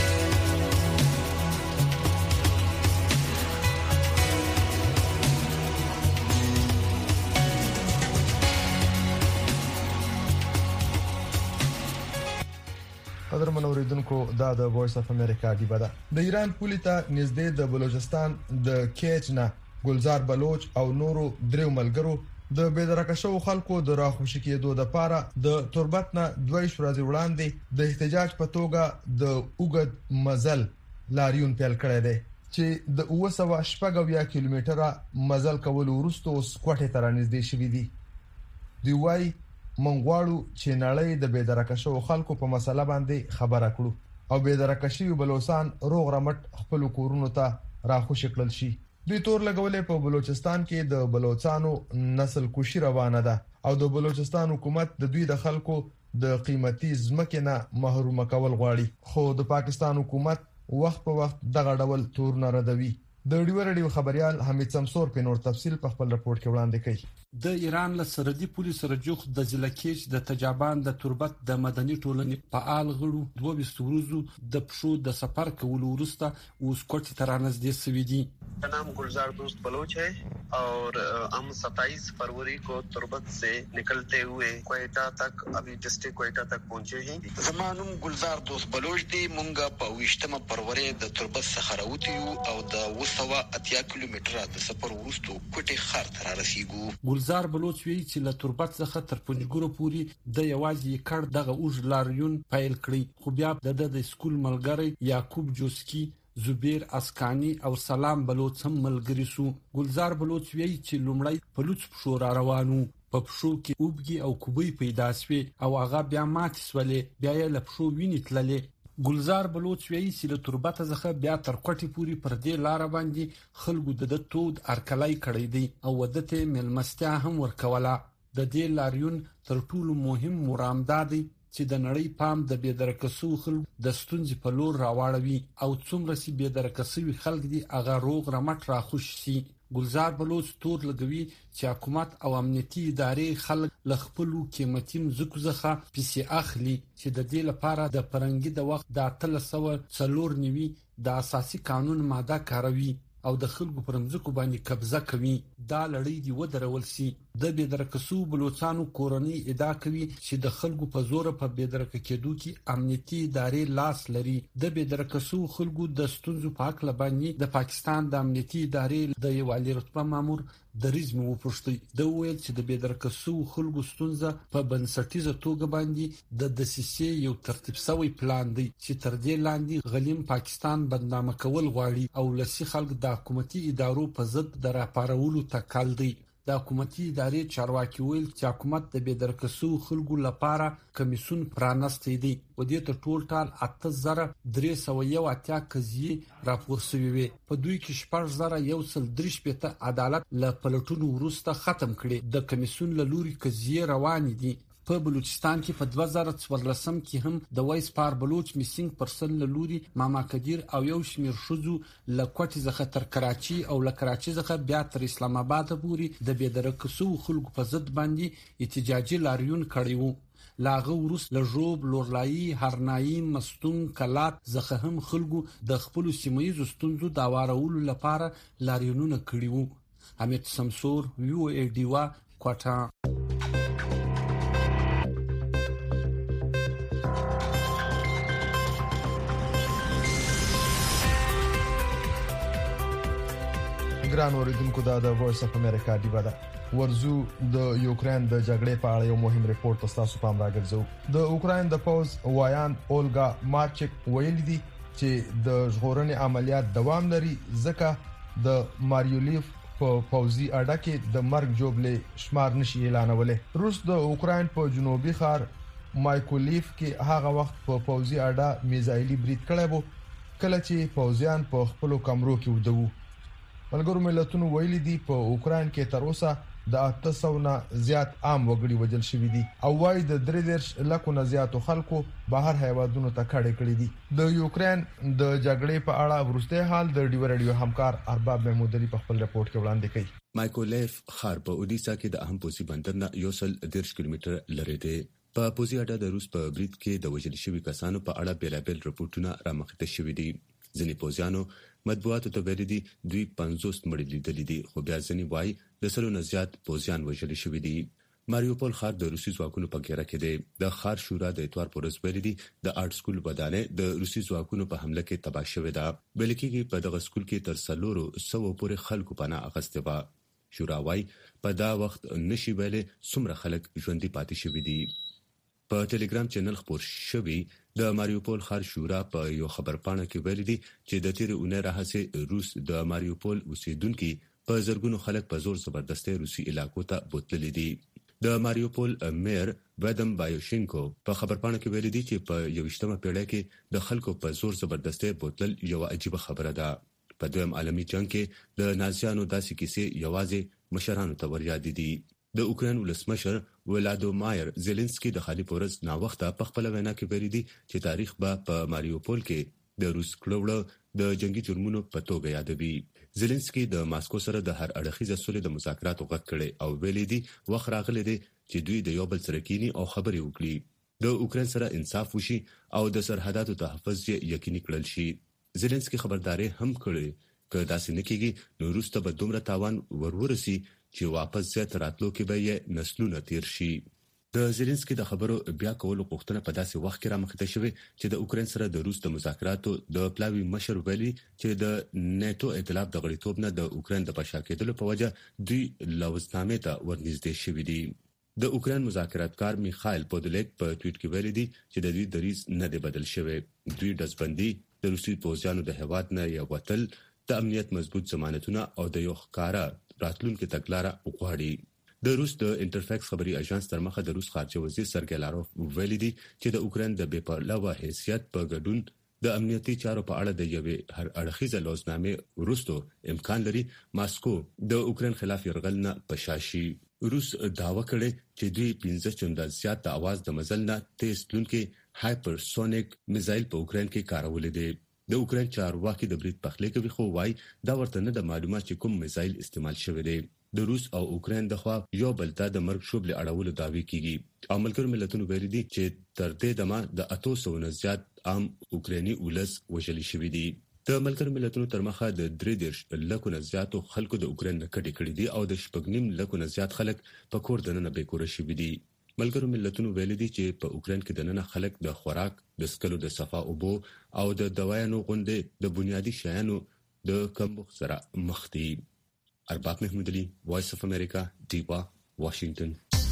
S3: قدرمن اوریدونکو دا د وایس اف امریکا دیبا ده. د ایران پولی ته نږدې د بلوچستان د کیچ نه ګلزار بلوچ او نورو دریو ملګرو د بېدرکه شوو خلکو د راخوشي کېدو لپاره د تربت نه دوه ورځې وړاندې د احتجاج په توګه د اوږد مزل لاریون پیل کړی دی چې د اوه سوه شپږ اویا کیلومتره مزل کول وروسته اوس کوټې ته رانږدې شوي دي. دوی وایي منغواړو چې نړۍ د بېدرکه شوو خلکو په مسله باندې خبره کړو او بېدرکه شوي بلوچستان روغ رمټ خپل کورونو ته راخوشي کړل شي. دوی تور لګولې په بلوچستان کې د بلوچستانو نسل کشي روانه ده او د بلوچستان حکومت د دوی د خلکو د قیمتي ځمکې نه محروم کول غواړي. خو د پاکستان حکومت وخت په وخت دغه ډول تور نه ردوي. د ډیو رادیو خبريال حمید سمسور په نور تفصیل په خپل رپورت کې وړاندې کوي.
S14: د ایران له سرحدي پولیس سره جوخ د ځلکیش د تجابان د تربت د مدني ټولنې فعال غړو دوه وستورزو د پښو د سفر کولو وروسته اوس کوټ ترانس دي سویدي.
S15: नाम गुलजार दोस्त बलोच है और हम सत्ताईस फरवरी को तुर्बत से निकलते हुए क्वेटा तक अभी डिस्ट्रिक्ट क्वेटा तक पहुंचे हैं.
S16: जमानुम गुलजार दोस्त बलोच दी मुंगा په وشتمه فروری د تربت څخه راوتیو او د وسوا اتیا کیلومتره د سفر وروسته کوټه خار تر رسیدو.
S14: ګلزار بلوچ وی چې له تربت څخه تر پنځګورو پوري د یوازې کړ دغه اوج لاریون فایل کړی خو بیا د د سکول ملګری یعقوب جوسکی زبیر اسکانی او سلام بلوچ هم ملګری سو. ګلزار بلوچ وی چې لومړی په لوڅ پښو را روانو په پښو کې اوبګي او کوبي پیدا شوه او هغه بیا مات سولې بیا یې له پښو ویني تللې. ګلزار بلوچ وی چې له تربت څخه بیا تر کوټي پوری پر دې لار باندې خلکو د تود ارکلای کړی دی او ودته ملمستیا هم ورکوله. د دې لاریون تر ټولو مهم مرامدادي چې د نړۍ پام د بيدرکسو خلک د ستونزې په لور راوړوي او څومره سي بيدرکسوي خلک دي هغه روغ رمټ را خوش سي. ګلزار بلوچ تور لګوي چې حکومت او امنیتي ادارې خلک ل خپل قیمتي مزکو زخه پیسې اخلي چې د دې لپاره د پرنګي د وخت د اتل سو څلور نیوي د اساسي قانون ماده کاروي او د خلکو پر مزکو باندې قبضه کوي. دا لړۍ دی ودرول سي. د بيدرکسو بلوچستانو کورنۍ ادعا کوي چې د خلکو په زور په بيدرک کېدو کې امنیتي ادارې لاس لري. د بيدرکسو خلکو د ستونزو په اړه باندې د پاکستان د امنیتي ادارې د یو عالی رتبه مامور دریزم وو پښتي د ویل چې د بيدرکسو خلکو ستونزه په بنسټیزه توګه باندې د دسیسې یو ترتیب شوی پلان دی چې تر دې لاندې غلیم پاکستان بدنامه کول غواړي او لسی خلک د حکومتي ادارو په ضد د راپارولو تکل دی. د حکومتي ادارې چارواکي ویل چې حکومت د بيدرکسو خلکو لپاره کمیسون پرانستی دی او د ټول ټول اته زره درې سوه یو اتیا قضیې راپور شوې وي. په دوی کې شپږ زره یو سل درې شپېته عدالت له پلټونو وروسته ختم کړي. د کمیسون له لوري قضیې روان دي. په بلوچستان کې په دوه زره څوارلسم کې هم د وایس پار بلوچ میسینګ پرسن له لوري ماما کدیر او یو شمیر شوزو له کوټي څخه تر کراچي او له کراچي څخه بیا تر اسلام آباد پورې د بيدرکسو خلکو په ضد باندې احتجاجي لاریون کړی وو. لاغه ورس لجوب لورلای هرنائی مستون کلات زخه هم خلکو د خپل سیمایي ستونزو د وارولو لپاره لاریونونه کړی وو. حمید سمسور یو ای ډی وا کوټه.
S3: ګران اوریدونکو دا د وایس اف امریکا دی ودا ورزو د یوکرين د جګړې په اړه یو مهم ریپورت تاسو پام راګرځو. د یوکرين د پوز وایان اولګا مارچک ویل دي چې د ژغورنې عملیات دوام لري ځکه د ماریولیف په پوزي اډه کې د مرګ جوړلې شمار نشي اعلانولې. روس د یوکرين په جنوبي ښار مایکولیف کې هغه وخت په پوزي اډه میزایلی برید کړی وو کله چې پوزیان په خپل کمرو کې ودوو. ملګرو ملتونو ویلي دي په اوکرين کې تر اوسه د اته سوه نه زیات عام وګړي وژل شوي دي او وايي د درې دېرش لکو نه زیاتو خلکو بهر هیوادونو ته کډې کړې دي. د یوکرين د جګړې په اړه ورسته حال د ډیو رادیو همکار ارباب محمود علي په خپل رپورت کې وړاندې کړي.
S17: مایکولیف ښار په اودیسا کې د اهم پوسی بندر نه یو سل دیرش کیلومتر لري دی. په پوزي اډه د روس په برید کې د وژل شوي کسانو په اړه بیلابل رپورټونه رامخته شوي دي. ځینې پوزیانو مطبوعاتو ته ویلي دي دوی پنځوس مړي لیدلي دي خو بیا ځینې وایي د سلو نه زیات پوزیان وژل شوي دي. ماریوپول ښار د روسي ځواکونو په ګیره کې دی. د ښار شورا د اتوار پر ورځ ویلي دي د آرټ سکول ودانۍ د روسي ځواکونو په حمله کې تباه شوې ده. ویل کېږي په دغه سکول کې تر څلورو سوو پورې خلکو پناه اخیستې وه. شورا وایي په دا وخت نشي ویلي څومره خلک ژوندي پاتې شوي دي. په ټلګرام چینل خبر شوی د ماریوپول ښار شورا په یو خبرپاڼه کې ویلي دي چې د تیر اونۍ راهیسې روس د ماریوپول اوسیدونکو په زرګونو خلک په زور زبردستي روسي علاقو ته بوتللي دي. د ماریوپول میر وادم بایوشینکو په خبرپاڼه کې ویلي دي چې په یوشتمه پیړۍ کې د خلکو په زور زبردستي بوتلل یو عجیب خبره ده. په دویم عالمي جنگ کې د نازیانو داسې کیسې یوازې مشرانو ته ورياد دي. د اوکرين ولسمشر ولادیمیر زيلنسکي د خالي پورز نا وخته په خپل وینا کې ویلي دي چې تاریخ به په ماریوپول کې د روس کړوړه د جنگي جرمونو په توګه یادوي. زيلنسکي د ماسکو سره د هر اړخیزه سولې د مذاکراتو غږ کړي او ویلي دي وخت راغلی دی چې دوی د یو بل سره کینی او خبرې وکړي، د اوکرين سره انصاف وشي او د سرحداتو تحفظ یقیني کړل شي. زيلنسکي خبرداري هم کړې چې داسې نه کیږي نو روس ته به دومره تاوان ورورسي چې واپس زیات راتلو کې به یې نسلونه تیر شي. د زيلنسکي د خبرو بیا کولو غوښتنه په داسې وخت کې رامخته شوه چې د اوکرين سره د روس د مذاکراتو د پلاوی مشر ویلي چې د نیټو ائتلاف د غړیتوب نه د اوکرين د پاشا کېدلو په وجه دوی لوزنامې ته ورنږدې شوي دي. د اوکرين مذاکراتکار میخائیل پودلیک په ټویټ کې ویلي دي چې د دوی دریځ نه دی بدل شوی. دوی دزبندي د روسي پوځیانو د هواد نه یو وتل د امنیت مضبوط ضمانتونه او د یو ښکارا راتلونکو تګلارې غواړي. د روس د انټرفیکس خبري اژانس تر مخه د روس خارجه وزیر سرګی لاروف ویلي دي چې د اوکرين د بې پروا حیثیت په ګډون د امنیتي چارو په اړه د یوې هر اړخیزه لوزنامې وروسته امکان لري ماسکو د اوکرين خلاف يرغل نه پشاشي. روس داوا کړي چې دوی پنځه چنده زیات د आवाज د مزل نه تیز تلونکي هایپرسونیک میزایل په اوکرين کې کارول دي. د اوکرين چارواکي د بریټ پخلي کوي خو وايي دا ورته نه د معلومات چې کوم میزایل استعمال شوی دی. د روس او اوکرين د خوا یو بل ته د مرګ شوبله اړولو داوی کیږي. او ملګرو ملتونو ویلي دي چې تر دې دمه د اتو سو نه زیات عام اوکريني ولس وژل شوی دي. د ملګرو ملتونو تر مخه د درې دیرش لکو نه زیاتو خلکو د اوکرين نه کډې کړې دي او د شپږنیم لکو نه زیات خلک په کور دننه بیکور شوي دي. ملګرو ملتونو ویلي دي چې په اوکرين کې د نن خلک د خوراک، د سکلو د صفا اوبو او د دوايانو غونډې د بنیادی شیانو د کمبود سره مخ دي. ارباب محمود علي، وایس اف امریکا، ډیوا، واشنگټن.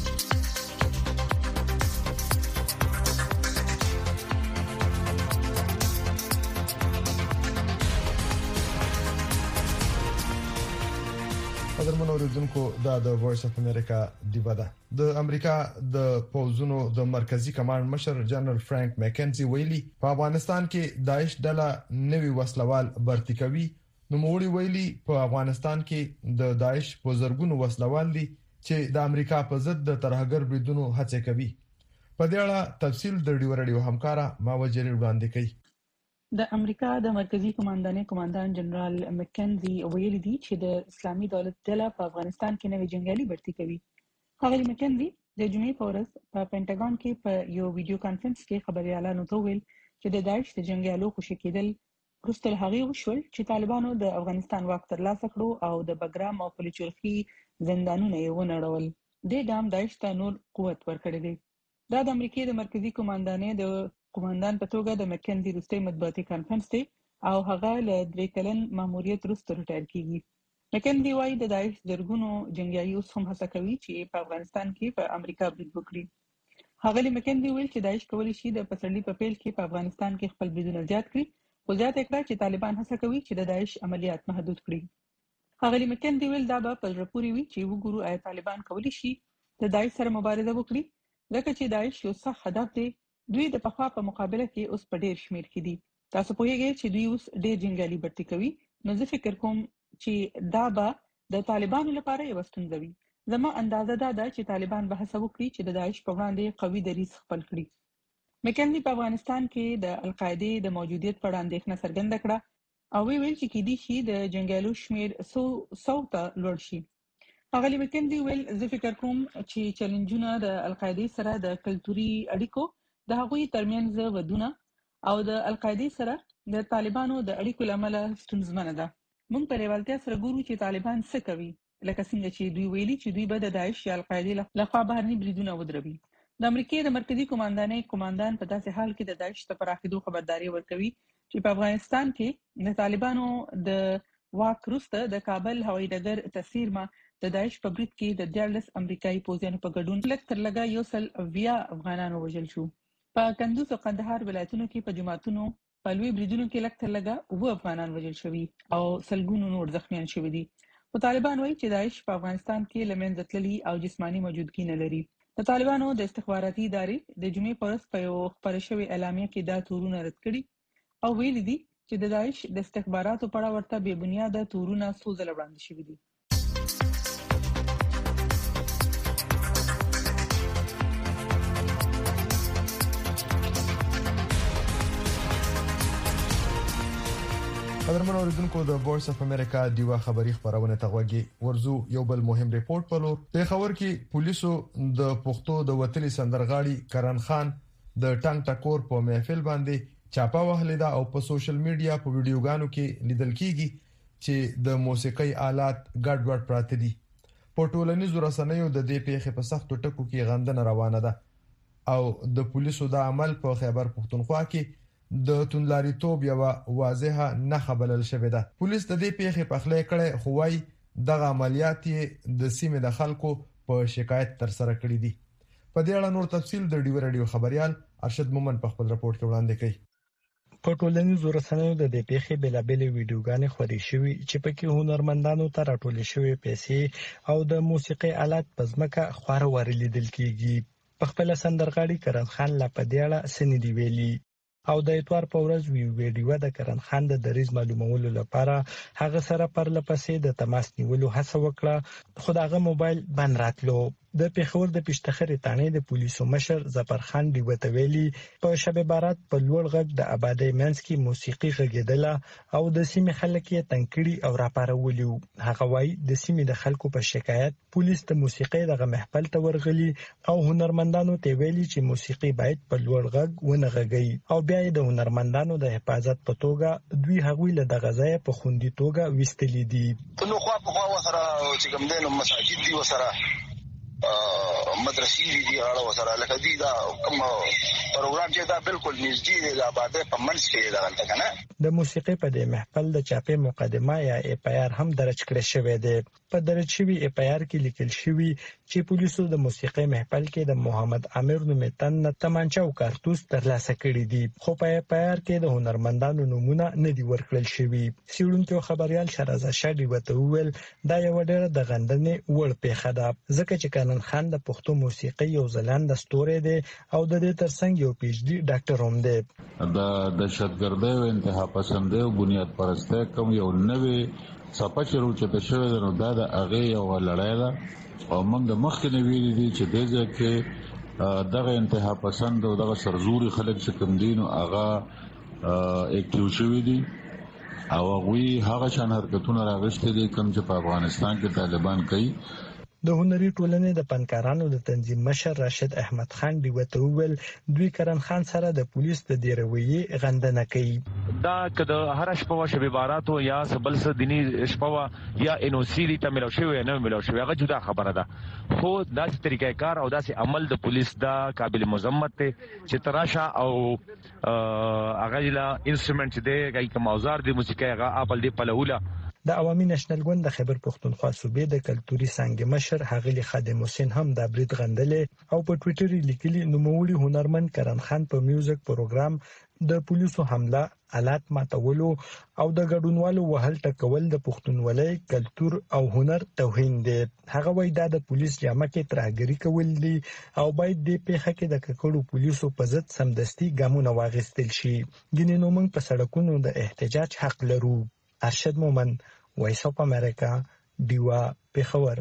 S3: قدرمن اوریدونکو دا د وایس اف امریکا ډیوا ده. د امریکا د پوزونو د مرکزی کمانډ مشر جنرال فرانک میکنزي ویلي په افغانستان کې داعش ډله نوي وسلوال برتی کوي. نو موړي ویلي په افغانستان کې د داعش په زرګونو وسلوال دي چې د امریکا په ضد د ترهګر بریدونو هڅه کوي. په دې اړه تفصیل د ډیو رادیو همکارا ماوجری وړاندې کوي.
S2: د امریکا د مرکزی کمانډانې کمانډان جنرال میکنزي ویلي دي چې د اسلامي دولت ډله په افغانستان کې نوې جنگیالي برتی کوي. هغه میکنزي د جمعې په ورځ په پینټاګون کې په یو ویډیو کانفرنس کې خبريالانو ته ویل چې د داعش د جنگیالو خوشی کېدل وروسته هغه وشول چې طالبانو د افغانستان واک ترلاسه کړو او د بګرام او پلچرخي زندانونه یې ونړول. د دام داعش ته نور قوت ورکړی دی. دا د امریکای د مرکزی کمانډانې د کمانډان په توګه د میکنزي وروستي مطبوعاتي کانفرنس دی او هغه له درې کلن ماموریت وروسته ریټایر کیږي. میکنزي وايي د داعش درګونو جنگیالي اوس هم هڅه کوي چې په افغانستان کې په امریکا برید وکړي. هغه له میکنزي ویل چې داعش کولی شي د پسرلي په پیل کې په افغانستان کې خپل بریدونه زیات کړي، خو زیاته کړه چې طالبان هڅه کوي چې د داعش عملیات محدود کړي. هغه له میکنزي ویل دا به په رپوري وي چې وګورو آیا طالبان کولی شي د داعش سره مبارزه وکړي، ځکه چې داعش یو څه هدف دی. دوی د پخوا په مقابله کې اوس په ډیر شمیر کې دي. تاسو پوهیږئ چې دوی اوس ډیر جنگیالي برتی کوي. نو زه فکر کوم چې دا به د طالبانو لپاره یو ستونزه وي. زما اندازه دا ده چې طالبان به هڅه وکړي چې د داعش په وړاندې قوي دریځ خپل کړي. میکنزي په افغانستان کې د القاعده د موجودیت پر وړاندې اندېښنه څرګنده کړه او ویل چې کېدی شي د جنگیالو شمیر سو سو ته لوړ شي. هغه له میکنزي ویل زه فکر کوم چې چیلنجونه د القاعده سره د کلتوري اړیکو د هغوی ترمنځ ودونه او د القاعده سره د طالبانو د اړیکو لامل ستونزمنه ده. موږ په لیوالتیا سره ګورو چې طالبان څه کوي، لکه څنګه چې دوی ویلي چې دوی به د داعش یا القاعده لخوا بهرني بریدونه ودروي. د امریکای د مرکزی کمانډانې کمانډان په داسې حال کې د داعش ته پراخېدو خبرداري ورکوي چې په افغانستان کې د طالبانو د واک وروسته د کابل هوایي ډګر تسیر ما د داعش په برید کې د دیارلس امریکایي پوځیانو په ګډون لږ تر لږه یو سل اویا افغانان وژل شو. په کندوز او قندهار ولایتونو کې په جماعتونو په لوی بریدونو کې لږ تر لږه اوه افغانان وژل شوي او سلګونو نور زخمیان شوي دي. خو طالبان وایي چې داعش په افغانستان کې له منځه تللي او جسماني موجودګي نه لري. د طالبانو د استخباراتي ادارې د جمعې په ورځ په یو خبره شوې اعلامیه کې دا تورونه رد کړي او ویلي دي چې د داعش د استخباراتو په اړه ورته بې بنیاده تورونه څو ځله وړاندې شوي دي.
S3: قدرمن اوریدونکو د وایس اف امریکا دیوا خبری خبرونه تغوږی ورزو یو بل مهم ریپورت په لور په خبر کې پولیسو د پښتو د وتلي سندرغاړي کرن خان د ټنګ ټکور په محفل باندې چاپا وهلې ده او په سوشل میډیا په ویډیوګانو کې لیدل کیږي چې د موسیقي آلات ګډ وډ پراته دي. په ټولنیزو رسنیو د دې پیښې په سختو ټکو کې غندنه روانه ده او د پولیسو د عمل په خیبر پښتونخوا کې د تونلاریتوب یو واضحه نه خبرل شوې ده. پولیس د دې پیښې په خله کړه خوای دغه عملیات د سیمې د خلکو په شکایت تر سره کړې دي. په دې اړه نور تفصیل د ډیو رادیو خبريال ارشد مومن په خپل راپور کې وړاندې کړي.
S18: په ټولنیزو رسنیو د دې پیښې بلابل ویډیوګانې خوري شوې چې پکې هنرمندانو ته راټول شوې پیسې او د موسیقي آلات په ځمکه خوار ور لیدل کیږي. په خپل سندرغاړي کرن خان لا په دې اړه سندې ویلي او د اتوار په ورځ وی ویډیو د کرن خان د دریز معلومولو لپاره هغه سره پر لپسې د تماس نیولو هڅه وکړه خو دغه موبایل بند راتلو. د پیښور د پښتخري تانې د پولیسو مشر ظفر خان دی وتویلی په شب بارات په لوړ غږ د آبادی منځ کې موسیقي غږیدله او د سیمې خلک یې تنکړي او راپارولیو. هغه وایي د سیمې د خلکو په شکایت پولیس د موسیقي دغه محفل ته ورغلي او هنرمندانو ته ویلي چې موسیقي باید په لوړ غږ ونه غږی او بیا د هنرمندانو د حفاظت په توګه دوی هغوی له دغه ځای په خوندي توګه وستلې دي.
S19: نو خو په خوا سره چې کوم دینو مساجد دی وسره مدرسې دي اړه وسره لکه دي دا کوم پروګرام چې دا بالکل نږدې دی د آبادی په منځ کې دا کنه.
S18: د موسیقي په دې محفل د چاپې مقدمه یا اف آی آر هم درج کړی شوی دی. په درج شوی اف آی آر کې لیکل شوی چې پولیسو د موسیقي محفل کې د محمد عامر نومې تن تمانچه او کارتوس ترلاسه کړي دي خو په اف آی آر کې د هنرمندانو نومونه نه دي ورکړل شوي. سیړونکو خبريال شهرزاد شادي وته ویل دا یو ډېر د غندنې وړ پیښه ده ځکه چې کرن خان د پښتو موسیقي یو ځلانده ستوری دی او د دې ترڅنګ یو پی ایچ ډي ډاکټر هم دی.
S20: د دهشتګردۍ او انتها پسندۍ او بنیاد پرستۍ کوم یو نوې صفه چې روچته شوې ده نو دا د هغې یوه لړۍ ده او موږ د مخکې نه ویلي دي چې دې ځای کې دغه انتها پسند او دغه سرزوري خلک چې کوم دي نو هغه اکټیو شوي دي او هغوی هغه شان حرکتونه راغښتي دي کوم چې په افغانستان کې طالبان کوي.
S18: د هنري ټولنې د فنکارانو د تنظیم مشر راشد احمد خان دی وته ویل دوی کرن خان سره د پولیس د دیروي غندنه کوي.
S21: دا کده هر شپه شب بارات یا سبل س دینی شپه یا ان او سی دی ته ملو شوی نه ملو شوی هغه جدا خبره ده خو داسې طریقې کار او داسې عمل د پولیس دا قابل مذمت ته چې تراشه او هغه لا انسټرومنټ دی غي کوم اوزار د موسیقي هغه خپل دی په لوله.
S18: د عوامي نېشنل ګوند د خیبر پښتونخوا صوبې د کلتوري څنګه مشر حغلی خادم حسین هم د برید غندلې او په ټوئیټر لیکلي نوموړي هنرمند کرن خان په میوزیک پروګرام د پولیسو حمله آلات ماتولو او د ګډونوالو وهل ټکول د پښتونولۍ کلتور او هنر توهین دی. هغه وایي دا د پولیس جامه کې ترهګری کول دي او باید د پیښه کې د ککړو پولیسو په ضد سمدستي ګامونه واخیستل شي. ګینې نو موږ په سړکونو د احتجاج حق لرو. ارشد مومن وایس اف امریکا دیوا پیښور.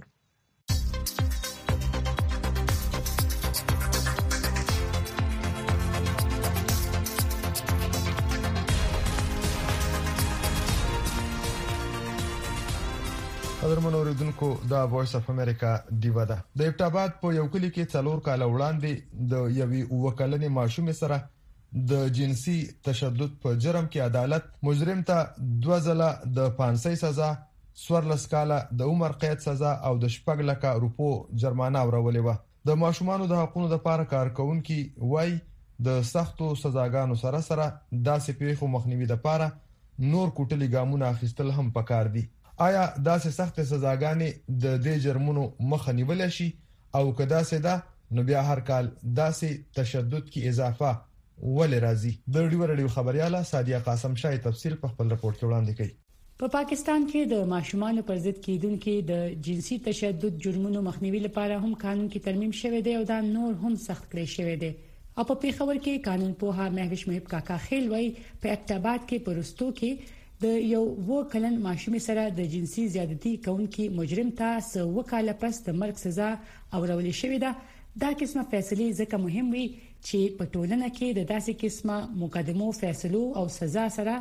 S3: قدرمن اوریدونکو دا وایس اف امریکا دیوا ده. د ابټاباد په یو کلی کې څلور کال وړاندې د یوې وکلنې ماشومې سره د جنسي تشدد په جرم کې عدالت مجرم ته دوه ځله د پانسۍ سزا، څوارلس کاله د عمر قید سزا او د شپږ لکه روپو جرمانه ورولې و. د ماشومانو د حقوقو لپاره کارکونکي وای د سختو سزاګانو سره سره داسې پیښو مخنیوي لپاره نور کوټلي ګامونه اخیستل هم پکار دي. آیا داسې سخت سزاګانې د دې جرمونو مخه نیول شي او کدا سدا نو بیا هر کال داسې تشدد کې اضافه ولې راځي؟ د ډیو رادیو خبرياله سادیه قاسم شاه تفصیل په خپل رپورت کې وړاندې کړي.
S22: په پاکستان کې د ماشومان پر ضد کېدونکو د جنسي تشدد جرمونو مخنیوي لپاره هم قانون کې ترمیم شوی دی او دا نور هم سخت کړی شوی دی. او په پیښور کې قانون پوها مهوش محب کاکا خیل وای په اکتوبر کې پرستو کې د یو وکلن ماشومې سره د جنسي زیادتی کوونکی مجرم ته سو وکاله پس د مرګ سزا اورولې شوې ده. دا قسمه فیصله ځکه مهم وي چې په ټولنه کې د داسې قسمه مقدمو فیصلو او سزا سره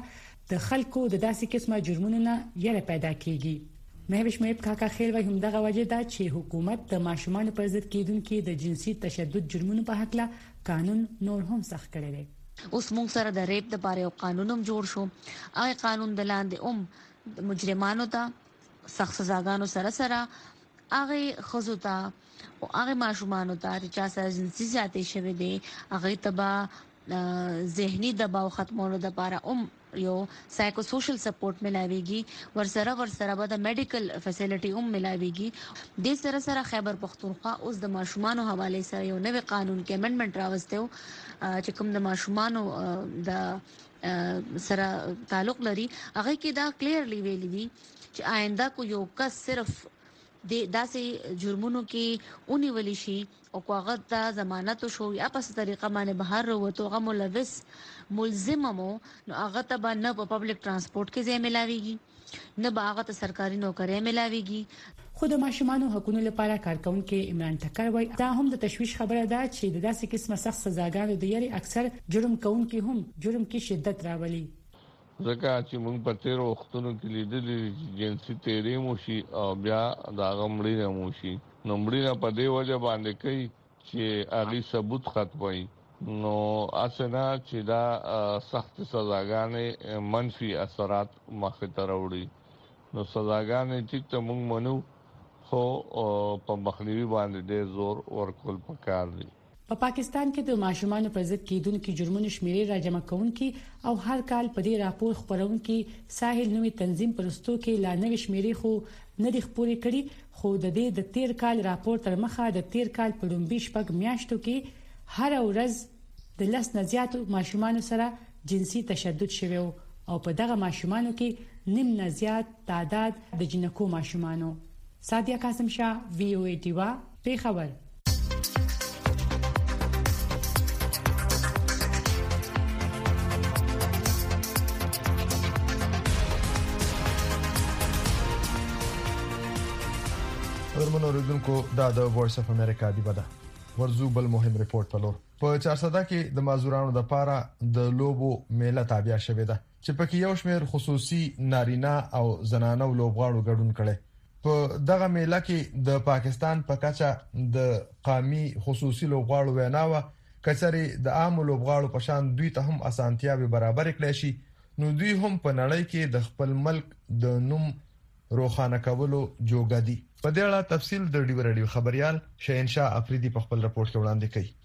S22: د خلکو د داسې قسمه جرمونو نه یره پیدا کیږي. مهوش مېب کاکا خیل وایي همدغه وجه ده چې حکومت د ماشومان پر ضد کېدونکو د جنسي تشدد جرمونو په حق له قانون نور هم سخت کړی دی.
S1: اوس موږ سره د ریپ د باره یو قانونم جوړ شو. هغه قانون د لاندې اوم مجرمانو ته سخت سزاګانو سره سره هغه خزو ته او هغه ماشومانو ته چې سره جنسي زیاتې شوی دی هغه تبا ذهني دباو ختمولو د لپاره اوم یو سایکو سوشل سپورټ ملاويږي ورسره ورسره به د میډیکل فیسیلیټي اوم ملاويږي. د سره سره خیبر پختونخوا اوس د ماشومانو حواله سره یو نوې قانون کې امندمنت راوستو چې کوم د ماشومانو د سره تعلق لري هغه کې دا کلیرلی ویلي دي چې آینده کو یو کس صرف د داسې جرمونو کې اونې ولې شي او کوغه د ضمانت شو یا په طریقه باندې بهر وروته غو ملوث ملزممو نو هغه ته نه په پبلک ترانسپورت کې ځای ملاويږي نه به هغه ته سرکاري نوکری ملاويږي.
S22: خو د ماشومانو حقوقو لپاره کارکونکو عمران ټکر وایي دا هم د تشویش خبره ده چې د داسې قسمه سخت سزاګانو د یاري اکثر جرم کوونکي هم جرم کې شدت راولي.
S5: ځکه چې موږ په تیر وختونو کې لیدلې جنسي تیری مو شي او بیا دا غمړي نه مو شي نو مړي په دې وجه باندې کوي چې هغه ثبوت ختموي نو اسنه چې دا سخت سزاګانې منفي اثرات مخه ته راوړي نو سزاګانې چې ته موږ منو خو په مخنیوي باندې ډېر زور ورکول پکار دي.
S22: په پا پاکستان کې د ماشومانو پر ضد کېدونکو جرمونو شمیرې راجمع کوونکي او هر کال په دې راپور خبرونکي ساحل نوې تنظیم پرستو کې لا نوې شمیرې خو نه دي خپورې کړي خو د دې د تیر کال راپور تر مخه د تیر کال په لومبي شپږ میاشتو کې هر ورځ د لس نه زیات ماشومانو سره جنسي تشدد شوی او په دغه ماشومانو کې نیم نه زیات تعداد د جنکو ماشومانو. سادیا قاسم شاه وی او ای ټیوا پیښور.
S3: ورمنو ردونکو دا د وایس اف امریکا دی بده ورزو بل مهم ریپورت پلور په چارسده کې د مازورانو د پاره د لوبو میله تابع شوې ده چې پکې یو شمېر خصوصي نارینه او زنانه لوبغاړو ګډون کړي. په دغه میله کې د پاکستان په کچه د قومي خصوصي لوبغاړو ویناوه کچري د عام لوبغاړو په شان دوی ته هم اسانتیاوي برابر کړي شي نو دوی هم په نړۍ کې د خپل ملک د نوم روخانه کولو جوګه دي. په دې اړه تفصیل د ډیو رادیو خبريال شهنشاه افریدي په خپل راپور کې وړاندې کړي.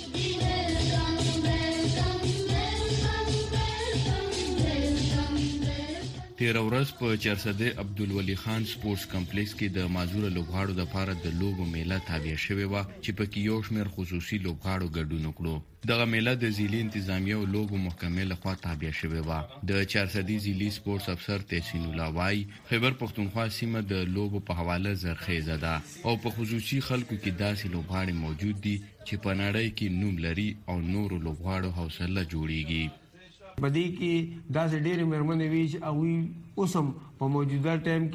S23: تیر ورځ په چارسده عبدالولي خان سپورتس کمپلیکس کې د مازور لوبغاړو د لپاره د لوبو میله تابع شوې و چې په کې یو شمېر خصوصي لوبغاړو ګډون وکړو. دغه میله د ضلعي انتظامیه او لوبو محکمې لخوا تابع شوې و. د چارسدي ضلعي سپورتس افسر تحسین الله وای خیبر پختونخوا سیمه د لوبو په حواله زرخیزه ده او په خصوصي خلکو کې داسې لوبغاړي موجود دي چې په نړۍ کې نوم لري او نورو لوبغاړو حوصله جوړیږي.
S24: بدی کې داسې ډېر مرمنې وی چې او اوسم په موجوده ټایم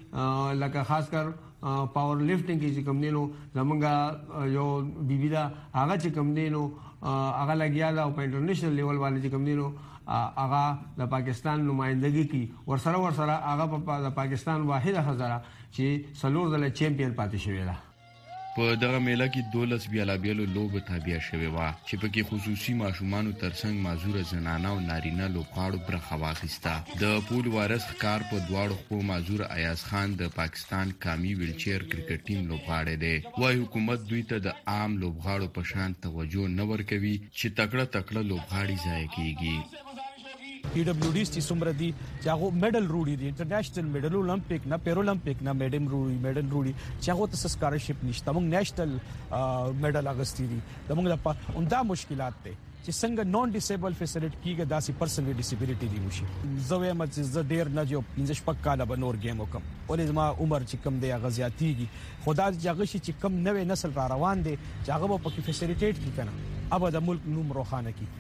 S24: کې لکه خاص کر پاور لفټینګ کې چې کوم دینو زمونږه یو بیبي دا هغه چې کوم دینو هغه لګیا دا په انټرنیشنل لیول باندې چې کوم دینو هغه د پاکستان نمائندګي کی ورسره ورسره هغه په پاکستان واحده هزاره چې سلور د چمپیون پاتې شوی دی.
S23: په دغه میله کې دولس بیلابیلو لوب تابع شوی و چې پکې خصوصي ماشومانو ترڅنګ مازور زنانه او نارینه لوبغاړو برخه واخیسته. د پول وارث ښکار په دواړو خو مازور ایاز خان د پاکستان قومي ویلچیر کرکټ ټیم لوبغاړی دی. وايي حکومت دوی ته د عام لوبغاړو په شان توجه نه ورکوي چې تکړه تکړه لوبغاړي ضایع کیږي.
S25: پی ډبلیو ډی سی سمره دي چې هغه میډل روړي دي انټرنیشنل میډل اولمپیک نه پیر اولمپیک نه میډم روړي میډل روړي چې هغه ته سکالرشپ نشته. موږ نېشنل میډل اغستی دي د موږ لپاره اوندا مشکلات دي چې څنګه نون ډیسیبل فیسیلیټی کیږي داسې پرسنل ډیسیبিলিټی دي وشي. زوی مت ز ډیر نه جو پنځه شپږ کاله به نور گیم وکم ولې ما عمر چې کم دی غزياتيږي خدا جګه شي چې کم نوې نسل را روان دي چې هغه په فیسیلیټیټ کی کنه اب د ملک نوم روخانه کی.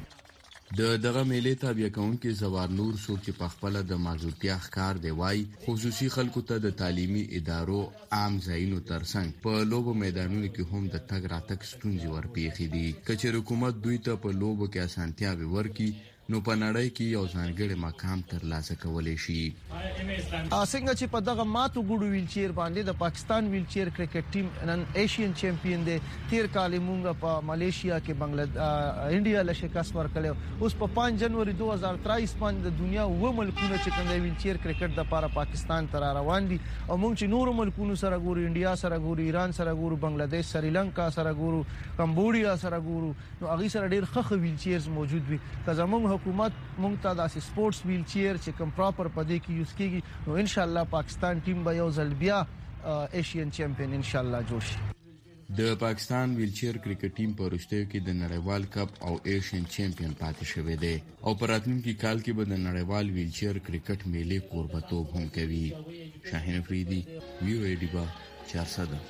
S23: د دغه میلې تابع کوونکې زوار نور څوک چې په خپل د مازوتیا ښکار دی وای خصوصي خلکو ته د تعلیمي ادارو عام ځایونو ترڅنګ په لوبو میدانونو کې هم د تګ راتګ ستونزې ورپېښې دي. کچې حکومت دوی ته په لوبو کې اسانتیاوې ورکړي نو په نړۍ کې یو ځانګړی مقام ترلاسه کولای شي.
S4: څنګه چې په دغه ماتو ګډو ویل چیر باندې د پاکستان ویل چیر کرکټ ټیم نن ایشین چیمپیون دی. تیر کال موږ په ملیشیا کې بنگلاديش انډیا له شکست ورکړو. اوس په پنځه جنوري دوه هزار تریس باندې د دنیا و ملکونو چې کوم ویل چیر کرکټ د لپاره پاکستان تر روان دي او موږ چې نور ملکونو سره ګورو، انډیا سره ګورو، ایران سره ګورو، بنگلاديش، سریلانکا سره ګورو، کمبودیا سره ګورو، نو هغه سره ډیر ښه ویل چیرز موجود وي. که زموږ حکومت موږ ته د سپورتس ویل چیر چې کوم پراپر پدې کې یوز کیږي نو ان شاء الله پاکستان ټیم به یو ځل بیا ایشین چیمپیون ان شاء الله جوړ شي.
S23: د پاکستان ویلچیر کرکټ ټیم په وروستیو کې د نړیوال کپ او ایشین چیمپیون پاتې شوی دی او په راتلونکي کال کې به د نړیوال ویلچیر کرکټ میلې کوربتوب هم کوي. شاهین افریدي، وی او ای ډیبا، چارسده.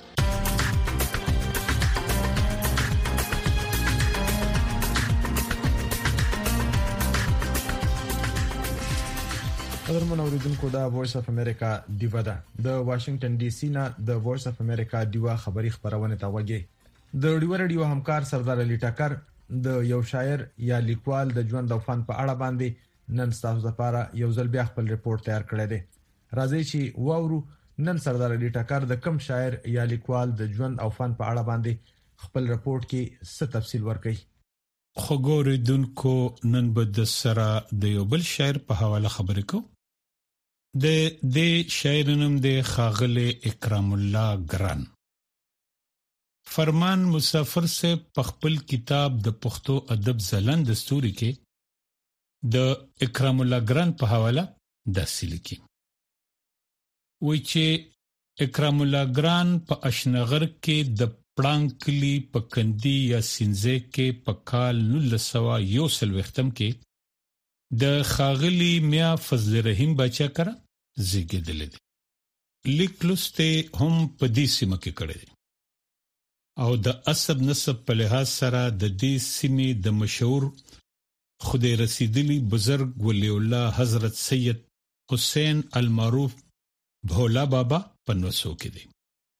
S3: قدرمن اوریدونکو دا وایس اف امریکا دیوا ده. د واشنگټن ډي سي نه د وایس اف امریکا دیوا خبری خبرونه تا وګي. د ډیو رادیو همکار سردار علي ټکر د یو شاعر یا لیکوال د ژوند او فن په اړه باندې نن تاسو لپاره یو ځل بیا خپل ریپورت تیار کړی دی. راځي چې واورو نن سردار علي ټکر د کم شاعر یا لیکوال د ژوند او فن په اړه باندې خپل ریپورت کې څه تفصیل ورکړي.
S6: خګوریدونکو نن به د سره د یو بل شاعر په حواله خبرې کوو. د دې شاعرنم د خاغله اکرام الله ګران. فرمان مسافر سے خپل کتاب د پښتو ادب زلند دستوري کې د اکرام الله ګران په حواله داسې لیکي. وایي چې اکرام الله ګران په اشنغر کې د پړانکلی په کندي یا سینځه کې په کال نولس سوه یو سلويختم کې د خاغلی میا فضل رحیم بچا کرا زیږیدل دي. لیک لسته هم په دې سیمه کې کړی دی او د عصب نسب په لحاظ سره د دې سیمې د مشهور خدای رسیدلی بزرگ ولی الله حضرت سید حسین المعروف بھولا بابا پنوسو کې دی.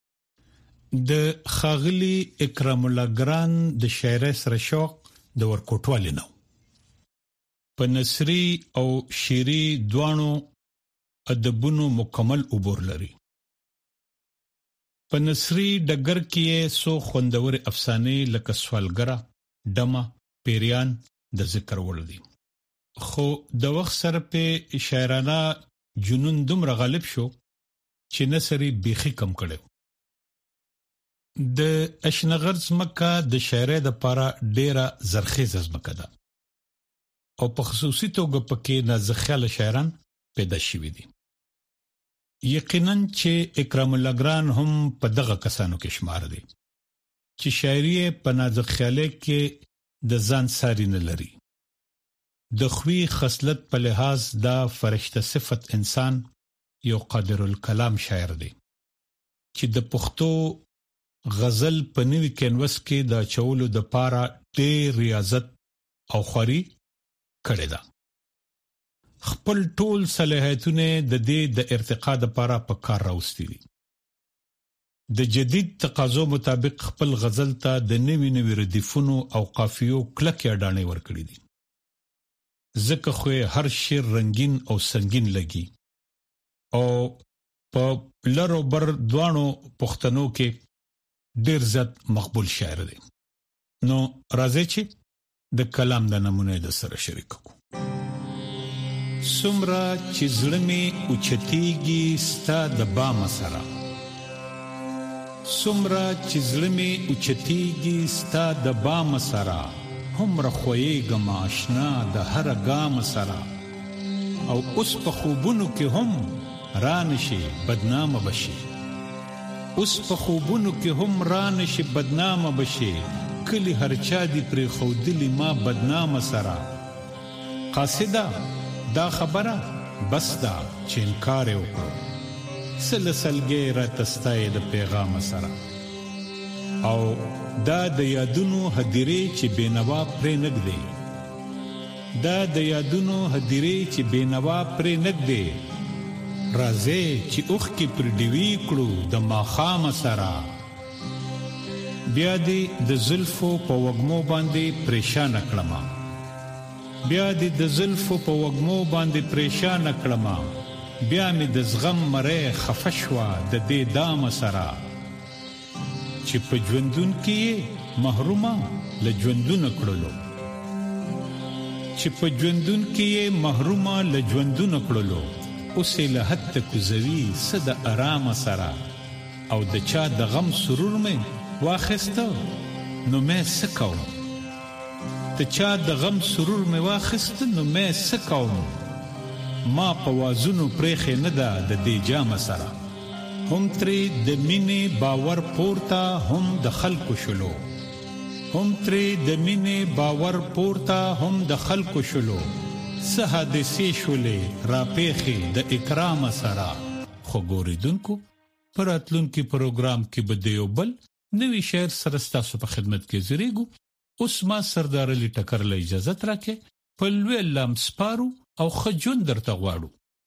S6: د خاغلی اکرام الله ګران د شاعر سره شوق د ورکوټوالي نو په نثري او شعري دوانو ادبونو مکمل عبور لري. په نثري ډګر کې سو خوندور افسانې لکه سوالګرا، ډما، پیریان د ذکر وړ دي. خو د وخت سره په شاعرانه جنون دومره غالب شو چې نثري بیخي کم کړو. د اشنغر ځمکه د شاعرۍ د پاره ډیره زرخیزه ځمکه ده او په خصوصي توګه پکې نازخیاله شاعران پیدا شوي دي. یقینا چې اکرام الله ګران هم په دغه کسانو کې شمار دي چې شاعري په نازخیاله کې د ځان ساري نه لري. د خوي خصلت په لحاظ دا فرشته صفت انسان یو قادر الکلام شاعر دی چې د پښتو غزل په نوي کینوس کې د چولو د پاره ډېر ریاضت او خوري کړی ده. خپل ټول صلاحیتونه د دې د ارتقا لپاره په کار راوستي دي. د جدید تقاضو مطابق خپل غزل ته د نوي نوي ردیفونو او قافیو کلکې اډانې ورکړي دي. ځکه خو هر شعر رنگین او سنگین لګي او په لرو بر دوانو پښتنو کې ډیر زیات مقبول شاعر دی. نو راځي چې د کلام د نمونه د سره شریک کو. سمرا چې زړه می اوچتیږي ستا د بام سره، سمرا چې زړه می اوچتیږي ستا د بام سره، هم رخویږم آشنا د هر ګام سره، او اوس په خوبونو کې هم رانشي بدنامه بشي، اوس په خوبونو کې هم رانشي بدنامه بشي، کلی هرچا دی پر خودلی ما بدنامه سره. قاصده دا خبره بس دا چې انکار وکړو سلسلګي را تستای د پیغام سره، او دا د یادونو هدیره چې بینوا پرې نګدي، دا د یادونو هدیره چې بینوا پرې نګدي، راځي چې اوخ کې پر دیوی کړو د ماخام سره، بیا دې د زلفو په وګمو باندې پریشان کړم، بیا دې د زلفو په وږمو باندې پریشان کړم بیا مې د زغم مړې خفشوا د دې دام سره چې په ژوندون کې محرومه له ژوندون کړلو چې په ژوندون کې محرومه له ژوندون کړلو اوسې له حد کوزوي صد آرام سره او د چا د غم سرور مې واخسته نو مې سکاو ته چا د غم سرور مې واخسته نو مې سکاو ما په وازونو پرېخې نه ده د دې جام سره هم ترې د مینې باور پورته هم د خلکو شلو هم ترې د مینې باور پورته هم د خلکو شلو څه حادثې شولې راپېښې د اکرام سره خو ګورېدونکو په راتلونکي پروګرام کې به د یو بل نوي شعر سره ستاسو په خدمت کې زیریږو. اوس ما سردار علي ټکر له اجازه راکې په لوی لام سپارو او خجون درته غواړو.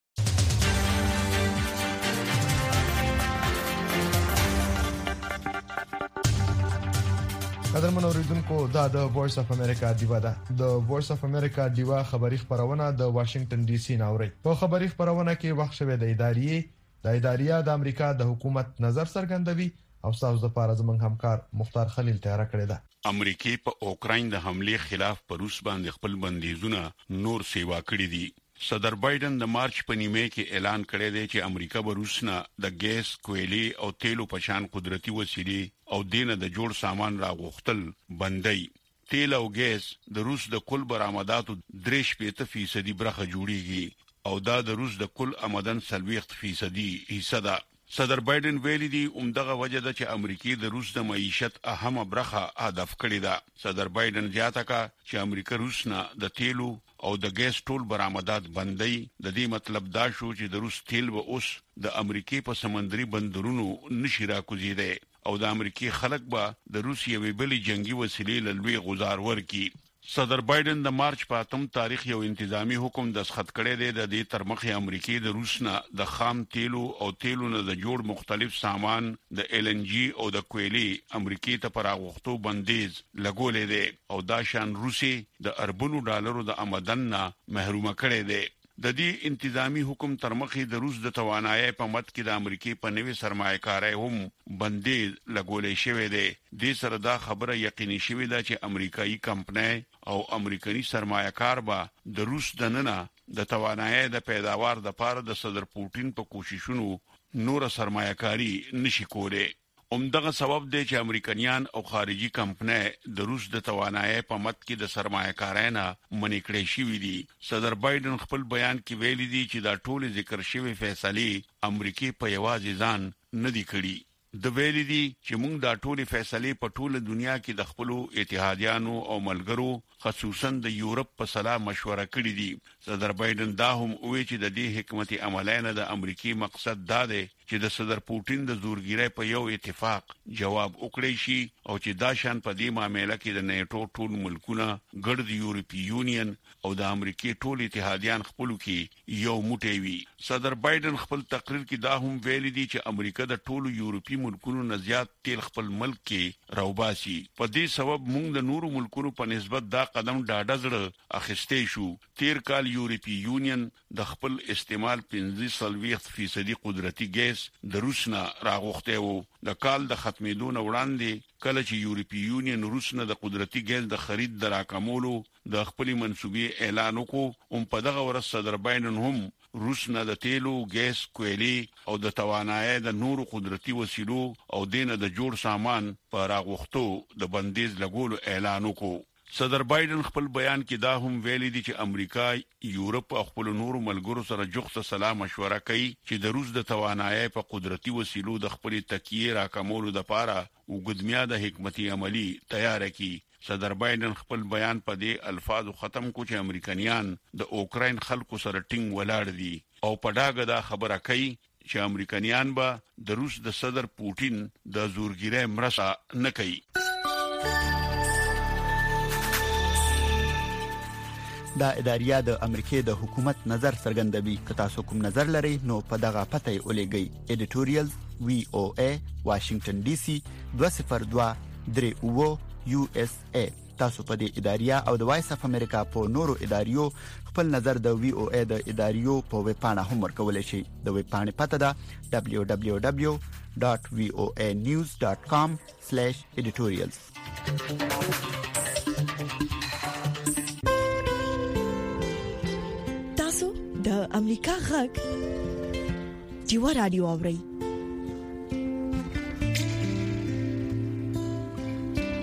S3: قدرمن اوریدونکو دا د وایس اف امریکا دیوا ده. د وایس اف امریکا دیوا خبری خبرونه د واشنگټن ډي سي ناوړي. په خبری خبرونه کې وخت شوه د ادارې د اداریا د امریکا د حکومت نظر څرګندوي او تاسو د پاره زمنګ همکار مختار خلیل تیار کړی ده.
S7: امریکای په اوکراین د حمله خلاف په روس باندې خپل بندیزونه نور سیوا کړی دي. صدر بایدن د مارچ په نیمه کې اعلان کړی دی چې امریکا به روس نه د ګیس، کویلې او تیلو په شان قدرتي وسیلې او دینه د جوړ سامان راغوښتل بندي. تیل او ګیس د روس د کل برآمداتو درې شپږ فیصدي برخه جوړیږي او دا د روس د کل آمدن سلويخت فیصدي حصہ ده. صدر بایدن ویلي دی اومدغه وجه ده چې امریکای د روس د معیشت اهمه برخه هدف کړی ده. صدر بایدن زیاته کا چې امریکا روس نه د تیلو او د ګیس ټول برآمدات بندي. د دې مطلب دا شو چې د روس تیل به اوس د امریکای په سمندري بندرونو نشي راکوزیده او د امریکای خلک به د روسیې وی بلی جنگي وسیلې لوی غزار ورکي. صدر بایدن د مارچ په اتم تاریخ یو انتظامی حکم دستخط کړی دی د دې ترمخې امریکای د روس نه د خام تیلو او تیلو نه د جوړ مختلف سامان د ال ان جی او د کویلې امریکای ته پراغوختو بندیز لګولې دی او دا شان روسي د اربونو ډالرو د آمدن نه محروم کړی دی. د دې انتظامی حکم ترمخې د روس د توانایي په مت کې د امریکای په نوې سرمایه‌کاري هم بندیز لګولې شوې ده. د سره دا خبره یقیني شوې ده چې امریکایي کمپنۍ او امریکایي سرمایه‌کار به د روس د ننه د توانایي د پیداوار د پاره د صدر پوتین په کوششونو نور سرمایه‌کاري نشي کولای. اومدغه سبب دی چې امریکایان او خارجي کمپنۍ د روس د توانایي په مت کې د سرمایه‌کارانه منې کړې شوې دي. صدر بایدن خپل بیان کې ویلي دی چې دا ټول ذکر شوی فیصله امریکای په یوازې ځان نه دی کړی. د ویلي دی چې موږ دا ټول فیصله په ټوله دنیا کې د خپل اتحادیانو او ملګرو خصوصا د یورپ په سلا مشوره کړې دي. صدر بایدن دا هم وایي چې د دې حکمت عملانه د امریکای مقصد دا دی چې د صدر پوتین د زورګیرۍ په یو اتفاق جواب وکړي شي او چې دا شان په دې معاملې کې د نیټو ټول ملکونه ګډ یورپی یونین او د امریکای ټول اتحادیان خپل کې یو موټی وي. صدر بایدن خپل تقریر کې دا هم ویلي دی چې امریکا د ټول یورپی ملکونو نه زیات تیل خپل ملک کې راوباسي. په دې سبب موږ د نورو ملکونو په نسبت دا قدم ډاډه زړه اخیستې شو. تیر کال یورپی یونین د خپل استعمال پنځه سلويخت فیصدي قدرتي ګیس د روس نه راغوښته وو. د کال د ختمېدو نه وړاندې کله چې یورپی یونین روس نه د قدرتي ګیس د خرید دراکمولو د خپل منسوبي اعلان وکړو. هم په دغه ورځ صدر بایدن هم روس نه د تیلو، ګیس، کویلې او د توانایي د نورو قدرتي وسیلو او دینه د جوړ سامان په راغوښتو د بندیز لګولو اعلان وکړو. صدر بایدن خپل بیان کې دا هم ویلي دی چې امریکا، یورپ او خپل نورو ملګرو سره جوخته سلا مشوره کوي چې د روس د توانایي په قدرتي وسیلو د خپل تکیه راکمولو لپاره وګدمیاده حکمتي عملی تیار کړي. صدر بایدن خپل بیان په دې الفاظو ختم کو چې امریکایان د اوکراین خلکو سره ټینګ ولاړ دي او په ډاګه دا خبره کوي چې امریکایان به د روس د صدر پوتین د زورګیرۍ مرسته نه کوي.
S8: دا اداریا د امریکای د حکومت نظر څرګندوي. که تاسو کوم نظر لرئ نو په دغه پته یې ولېږئ. ایډیټوریال وی او ای واشنگټن ډي سي دوه صفر دوه درې اوه یو اس ای تاسو په دې اداریه او د وایس اف امریکا په نورو اداریو خپل نظر د وی او ای د اداریو په ویب پاڼه هم ورکولای شئ. د ویب پاڼې پته ده دبليو دبليو دبليو ډاټ وی او ای نیوز ډاټ کام سلیش ایډیټوریالز.
S9: تاسو د امریکا غږ جوړ رادیو اورئ.